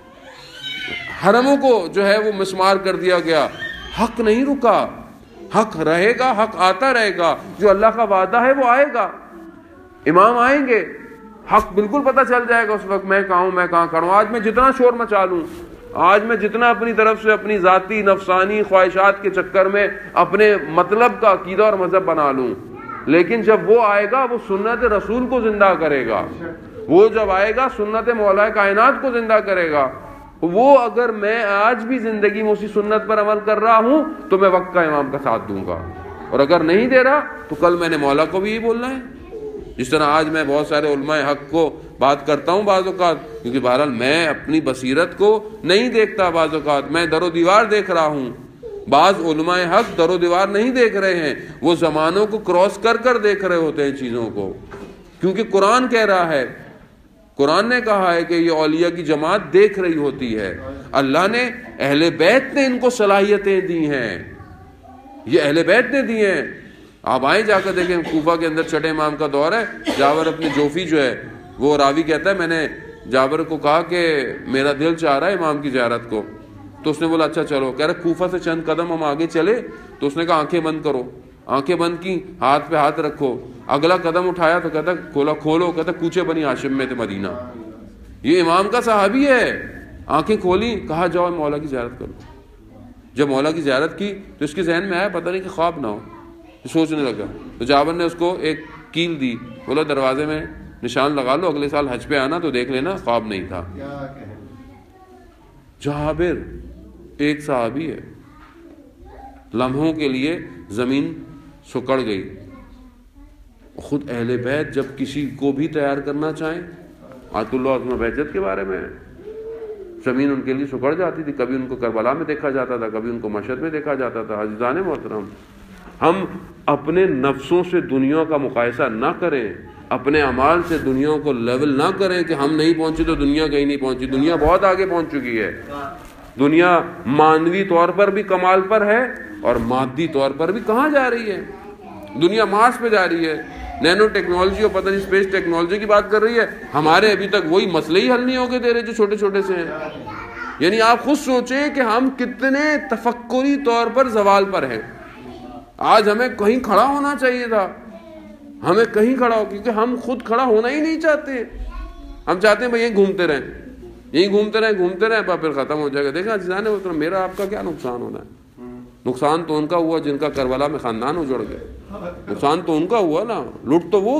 Speaker 1: حرموں کو جو ہے وہ مسمار کر دیا گیا، حق نہیں رکا، حق رہے گا، حق آتا رہے گا، جو اللہ کا وعدہ ہے وہ آئے گا، امام آئیں گے، حق بالکل پتہ چل جائے گا اس وقت میں کہاں ہوں، میں کہاں کروں۔ آج میں جتنا شور مچا لوں، آج میں جتنا اپنی طرف سے اپنی ذاتی نفسانی خواہشات کے چکر میں اپنے مطلب کا عقیدہ اور مذہب بنا لوں، لیکن جب وہ آئے گا وہ سنت رسول کو زندہ کرے گا، وہ جب آئے گا سنت مولا کائنات کو زندہ کرے گا۔ وہ اگر میں آج بھی زندگی میں اسی سنت پر عمل کر رہا ہوں تو میں وقت کا امام کا ساتھ دوں گا، اور اگر نہیں دے رہا تو کل میں نے مولا کو بھی یہی بولنا ہے۔ جس طرح آج میں بہت سارے علماء حق کو بات کرتا ہوں بعض اوقات، کیونکہ بہرحال میں اپنی بصیرت کو نہیں دیکھتا، بعض اوقات میں در و دیوار دیکھ رہا ہوں، بعض علماء حق در و دیوار نہیں دیکھ رہے ہیں، وہ زمانوں کو کراس کر کر دیکھ رہے ہوتے ہیں چیزوں کو، کیونکہ قرآن کہہ رہا ہے، قرآن نے کہا ہے کہ یہ اولیاء کی جماعت دیکھ رہی ہوتی ہے، اللہ نے اہل بیت نے ان کو صلاحیتیں دی ہیں، یہ اہل بیت نے دی ہیں۔ آپ آئیں جا کر دیکھیں، کوفہ کے اندر چھٹے امام کا دور ہے، جابر اپنی جوفی جو ہے وہ راوی کہتا ہے میں نے جابر کو کہا کہ میرا دل چاہ رہا ہے امام کی زیارت کو، تو اس نے بولا اچھا چلو. کہہ رہا کوفہ سے چند قدم ہم آگے چلے تو اس نے کہا آنکھیں بند کرو. آنکھیں بند کی, ہاتھ پہ ہاتھ رکھو. اگلا قدم اٹھایا تو کہتا کھولو, کہتا کوچے بنی ہاشم میں تھے مدینہ. یہ امام کا صحابی ہے. آنکھیں کھولی, کہا جاؤ مولا کی زیارت کرو. جب مولا کی زیارت کی تو اس کے ذہن میں آیا پتہ نہیں کہ خواب نہ ہو, سوچنے لگا. تو جابر نے اس کو ایک کیل دی, بولا دروازے میں نشان لگا لو, اگلے سال حج پہ آنا تو دیکھ لینا خواب نہیں تھا. جابر ایک صحابی ہے. لمحوں کے لیے زمین سکڑ گئی. خود اہل بیت جب کسی کو بھی تیار کرنا چاہیں, آیت اللہ عظمہ بہجت کے بارے میں زمین ان کے لیے سکڑ جاتی تھی. کبھی ان کو کربلا میں دیکھا جاتا تھا, کبھی ان کو مشہد میں دیکھا جاتا تھا. عزیزان محترم, ہم اپنے نفسوں سے دنیا کا مقایسہ نہ کریں, اپنے اعمال سے دنیا کو لیول نہ کریں کہ ہم نہیں پہنچے تو دنیا کہیں نہیں پہنچی. دنیا بہت آگے پہنچ چکی ہے. دنیا مانوی طور پر بھی کمال پر ہے اور مادی طور پر بھی کہاں جا رہی ہے. دنیا مارس پہ جا رہی ہے, نینو ٹیکنالوجی اور پتہ نہیں اسپیس ٹیکنالوجی کی بات کر رہی ہے. ہمارے ابھی تک وہی مسئلے ہی حل نہیں ہو کے دے رہے جو چھوٹے چھوٹے سے ہیں. یعنی آپ خود سوچیں کہ ہم کتنے تفکری طور پر زوال پر ہیں. آج ہمیں کہیں کھڑا ہونا چاہیے تھا, ہمیں کہیں کھڑا ہو, کیونکہ ہم خود کھڑا ہونا ہی نہیں چاہتے. ہم چاہتے ہیں بھائی یہیں گھومتے رہیں پھر ختم ہو جائے گا. دیکھا عزیزان محترم, میرا آپ کا کیا نقصان ہونا ہے؟ نقصان تو ان کا ہوا جن کا کربلا میں خاندان اجڑ گئے. نقصان تو ان کا ہوا نا. لوٹ تو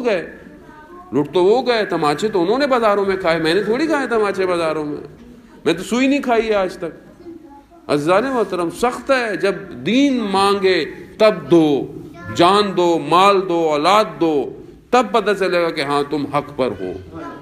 Speaker 1: وہ گئے, تماچے تو انہوں نے بازاروں میں کھائے, میں نے تھوڑی کھائے تماچے بازاروں میں. میں تو سوئی نہیں کھائی ہے آج تک. عزیزان محترم, سخت ہے. جب دین مانگے تب دو, جان دو, مال دو, اولاد دو, تب پتہ چلے گا کہ ہاں تم حق پر ہو.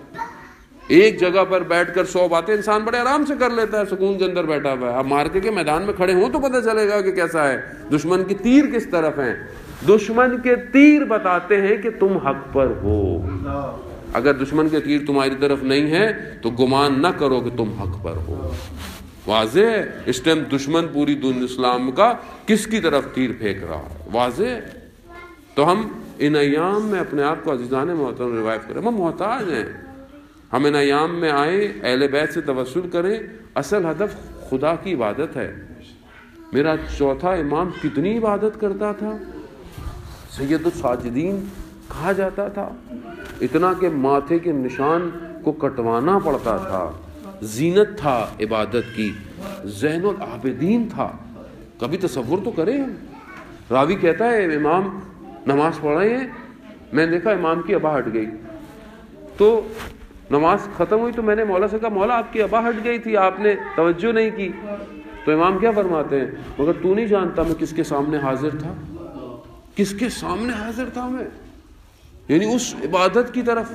Speaker 1: ایک جگہ پر بیٹھ کر 100 باتیں انسان بڑے آرام سے کر لیتا ہے, سکون کے اندر بیٹھا ہوا ہے. اب مارکے کے میدان میں کھڑے ہوں تو پتہ چلے گا کہ کیسا ہے. دشمن کے تیر کس طرف ہیں. دشمن کے تیر بتاتے ہیں کہ تم حق پر ہو. اگر دشمن کے تیر تمہاری طرف نہیں ہے تو گمان نہ کرو کہ تم حق پر ہو. واضح ہے اس ٹائم دشمن پوری دنیا اسلام کا کس کی طرف تیر پھینک رہا ہے, واضح ہے. تو ہم ان ایام میں اپنے آپ کو عزیزان محترم ریوائیو کریں. ہم محتاج ہیں, ہم ان ایام میں آئیں, اہل بیت سے توسل کریں. اصل ہدف خدا کی عبادت ہے. میرا چوتھا امام کتنی عبادت کرتا تھا, سید الساجدین کہا جاتا تھا. اتنا کہ ماتھے کے نشان کو کٹوانا پڑتا تھا. زینت تھا عبادت کی, زین العابدین تھا. کبھی تصور تو کریں. راوی کہتا ہے امام نماز پڑھ رہے ہیں, میں نے دیکھا امام کی ابا ہٹ گئی. تو نماز ختم ہوئی تو میں نے مولا سے کہا مولا آپ کی ابا ہٹ گئی تھی, آپ نے توجہ نہیں کی. تو امام کیا فرماتے ہیں, مگر تو نہیں جانتا میں کس کے سامنے حاضر تھا, کس کے سامنے حاضر تھا میں. یعنی اس عبادت کی طرف,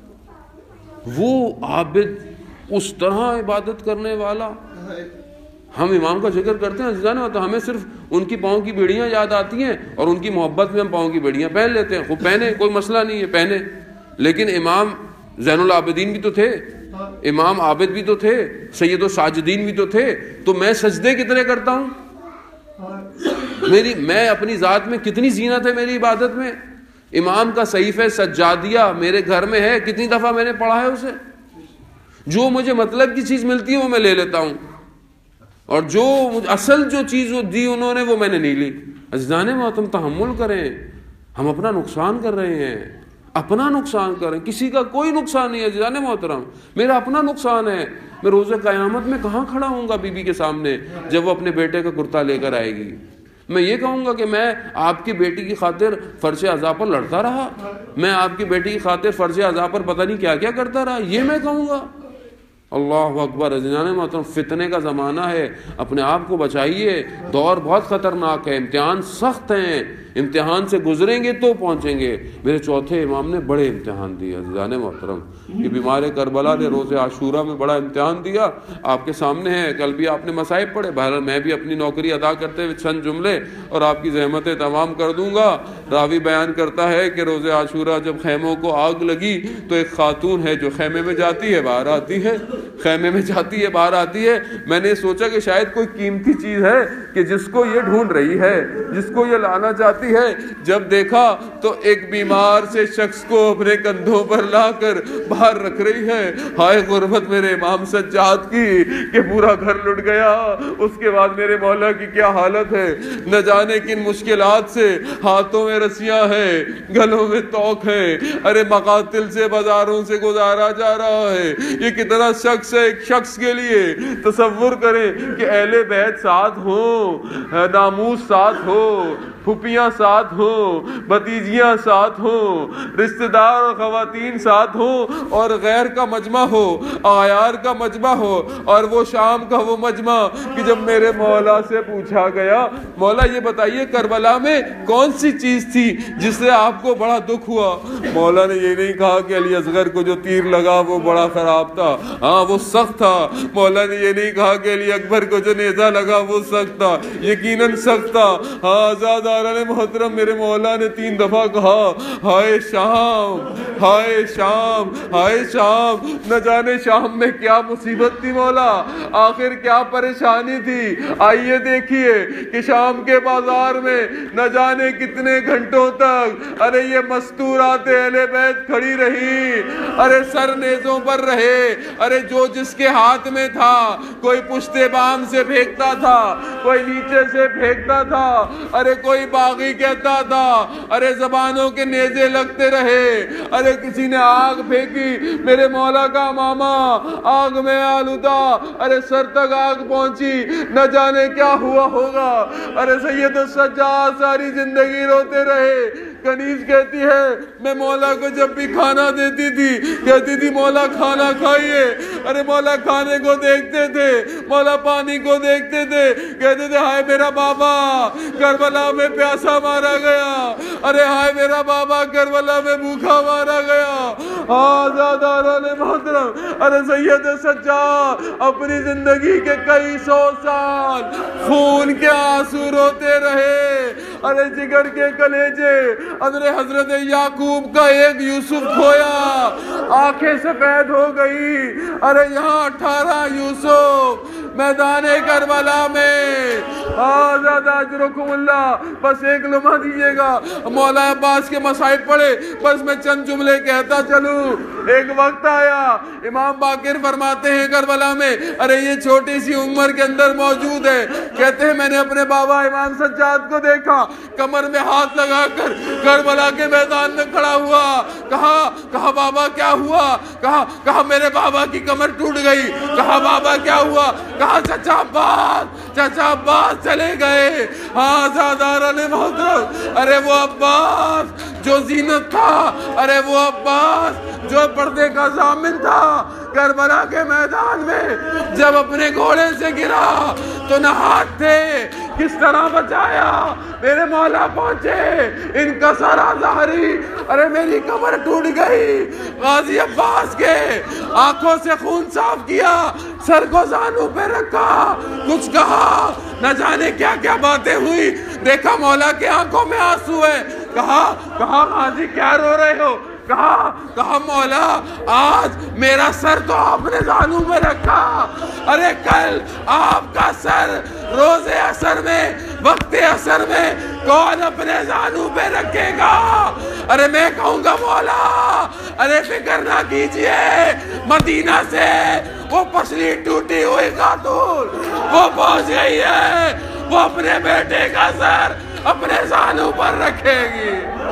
Speaker 1: وہ عابد, اس طرح عبادت کرنے والا. ہم امام کا ذکر کرتے ہیں عزیزان, تو ہمیں صرف ان کی پاؤں کی بیڑیاں یاد آتی ہیں اور ان کی محبت میں ہم پاؤں کی بیڑیاں پہن لیتے ہیں. خوب پہنے, کوئی مسئلہ نہیں ہے, پہنے. لیکن امام زین العابدین بھی تو تھے, امام عابد بھی تو تھے, سید الساجدین بھی تو تھے. تو میں سجدے کتنے کرتا ہوں, میں اپنی ذات میں کتنی زینت ہے میری عبادت میں. امام کا صحیفہ سجادیہ میرے گھر میں ہے, کتنی دفعہ میں نے پڑھا ہے اسے. جو مجھے مطلب کی چیز ملتی ہے وہ میں لے لیتا ہوں, اور جو اصل جو چیز وہ دی انہوں نے وہ میں نے نہیں لی. عزیزان محترم تحمل کریں, ہم اپنا نقصان کر رہے ہیں, اپنا نقصان کریں. کسی کا کوئی نقصان نہیں ہے عزیزان محترم, میرا اپنا نقصان ہے. میں روز قیامت میں کہاں کھڑا ہوں گا بی بی کے سامنے جب وہ اپنے بیٹے کا کرتا لے کر آئے گی. میں یہ کہوں گا کہ میں آپ کی بیٹی کی خاطر فرش عزا پر لڑتا رہا, میں آپ کی بیٹی کی خاطر فرش عزا پر پتہ نہیں کیا کیا کرتا رہا, یہ میں کہوں گا. اللہ اکبر. عزیزان محترم فتنے کا زمانہ ہے, اپنے آپ کو بچائیے. دور بہت خطرناک ہے, امتحان سخت ہیں, امتحان سے گزریں گے تو پہنچیں گے. میرے چوتھے امام نے بڑے امتحان دیے عزیزان محترم. یہ بیمار کربلا نے روز عاشورہ میں بڑا امتحان دیا, آپ کے سامنے ہے. کل بھی آپ نے مصائب پڑھے. بہرحال میں بھی اپنی نوکری ادا کرتے ہوئے چند جملے اور آپ کی زحمتیں تمام کر دوں گا. راوی بیان کرتا ہے کہ روز عاشورہ جب خیموں کو آگ لگی تو ایک خاتون ہے جو خیمے میں جاتی ہے باہر آتی ہے, خیمے میں جاتی ہے، باہر آتی ہے، میں نے سوچا کہ شاید کوئی قیمتی چیز ہے کہ جس کو یہ ڈھونڈ رہی ہے، جس کو یہ لانا چاہتی ہے۔ جب دیکھا تو ایک بیمار سے شخص کو اپنے کندھوں پر لا کر باہر رکھ رہی ہے۔ ہائے غربت میرے امام سجاد کی کہ پورا گھر لٹ گیا۔ اس کے بعد میرے مولا کی کیا حالت ہے، نہ جانے کن مشکلات سے، ہاتھوں میں رسیاں ہیں، گلوں میں توق ہے، ارے مقاتل سے بازاروں سے گزارا جا رہا ہے۔ یہ کتنا شخص ہے ایک شخص کے لیے۔ تصور کریں کہ اہل بیت ساتھ ہوں، ناموس ساتھ ہو، پھپھیاں ساتھ ہوں، بھتیجیاں ساتھ ہوں، رشتہ دار اور خواتین ساتھ ہوں، اور غیر کا مجمع ہو، اعیار کا مجمع ہو، اور وہ شام کا وہ مجمع کہ جب میرے مولا سے پوچھا گیا مولا یہ بتائیے کربلا میں کون سی چیز تھی جس سے آپ کو بڑا دکھ ہوا؟ مولا نے یہ نہیں کہا کہ علی اصغر کو جو تیر لگا وہ بڑا خراب تھا، ہاں وہ سخت تھا۔ مولا نے یہ نہیں کہا کہ علی اکبر کو جو نیزہ لگا وہ سخت تھا، یقیناً سخت تھا۔ ہاں آزاداران محترم، میرے مولا نے 3 دفعہ کہا ہائے شام، ہائے شام، ہائے شام۔ نہ جانے شام میں کیا مصیبت تھی مولا، آخر کیا پریشانی تھی۔ آئیے دیکھیے کہ شام کے بازار میں نہ جانے کتنے گھنٹوں تک ارے یہ مستورات اہل بیت کھڑی رہی، ارے سر نیزوں پر رہے، ارے جو جس کے ہاتھ میں تھا، کوئی پشتے بام سے پھینکتا تھا، کوئی نیچے سے پھینکتا تھا، ارے کوئی باغی کہتا تھا، ارے زبانوں کے نیزے لگتے رہے، ارے کسی نے آگ پھینکی، میرے مولا کا ماما آگ میں آلودہ، ارے سر تک آگ پہنچی، نہ جانے کیا ہوا ہوگا۔ ارے سید السجاد ساری زندگی روتے رہے۔ کنیز کہتی ہے میں مولا کو جب بھی کھانا دیتی تھی کہتی تھی مولا کھانا کھائیے، ارے مولا کھانے کو دیکھتے تھے، مولا پانی کو دیکھتے تھے، کہتے تھے ہائے میرا بابا کربلا میں پیاسا مارا گیا، ارے ہائے میرا بابا کربلا میں بھوکا مارا گیا۔ آزاداران محترم، ارے سید سجاد اپنی زندگی کے کئی 100 سال خون کے آنسو روتے رہے، ارے جگر کے کلیجے، ادھر حضرت یعقوب کا ایک یوسف کھویا، آنکھیں سفید ہو گئی، ارے یہاں 18 یوسف میدان کربلا میں۔ آزاد اجرکم اللہ، بس ایک لمحہ دیجیے گا، مولا عباس کے مصائب پڑھے، بس میں چند جملے کہتا چلوں۔ ایک وقت آیا، امام باقر فرماتے ہیں کربلا میں، ارے یہ چھوٹی سی عمر کے اندر موجود ہے، کہتے ہیں میں نے اپنے بابا امام سجاد کو دیکھا کمر میں ہاتھ لگا کر کربلا کے میدان میں کھڑا ہوا، کہا بابا کیا ہوا؟ کہا میرے بابا کی کمر ٹوٹ گئی۔ کہا بابا کیا ہوا؟ کہا چچا عباس چلے گئے۔ آزاداران محترم، ارے وہ عباس جو زینت تھا، ارے وہ عباس جو پردے کا ضامن تھا، کربلا کے میدان میں جب اپنے گھوڑے سے گرا تو نہ ہاتھ تھے، کس طرح بچایا؟ میرے مولا پہنچے، ان کا سارا ظاہری، ارے میری کمر ٹوٹ گئی۔ غازی عباس کے آنکھوں سے خون صاف کیا، سر کو زانوں پہ رکھا، کچھ کہا، نہ جانے کیا کیا باتیں ہوئی، دیکھا مولا کے آنکھوں میں آنسو ہے۔ کہا غازی کیا رو رہے ہو؟ کہا مولا آج میرا سر تو آپ نے زانوں میں رکھا، ارے کل آپ کا سر روز عصر میں، وقت عصر میں کون اپنے زانوں پہ رکھے گا؟ ارے میں کہوں گا مولا ارے فکر نہ کیجئے، مدینہ سے وہ پسلی ٹوٹی ہوئی خاتون وہ پہنچ گئی ہے، وہ اپنے بیٹے کا سر اپنے زانوں پر رکھے گی۔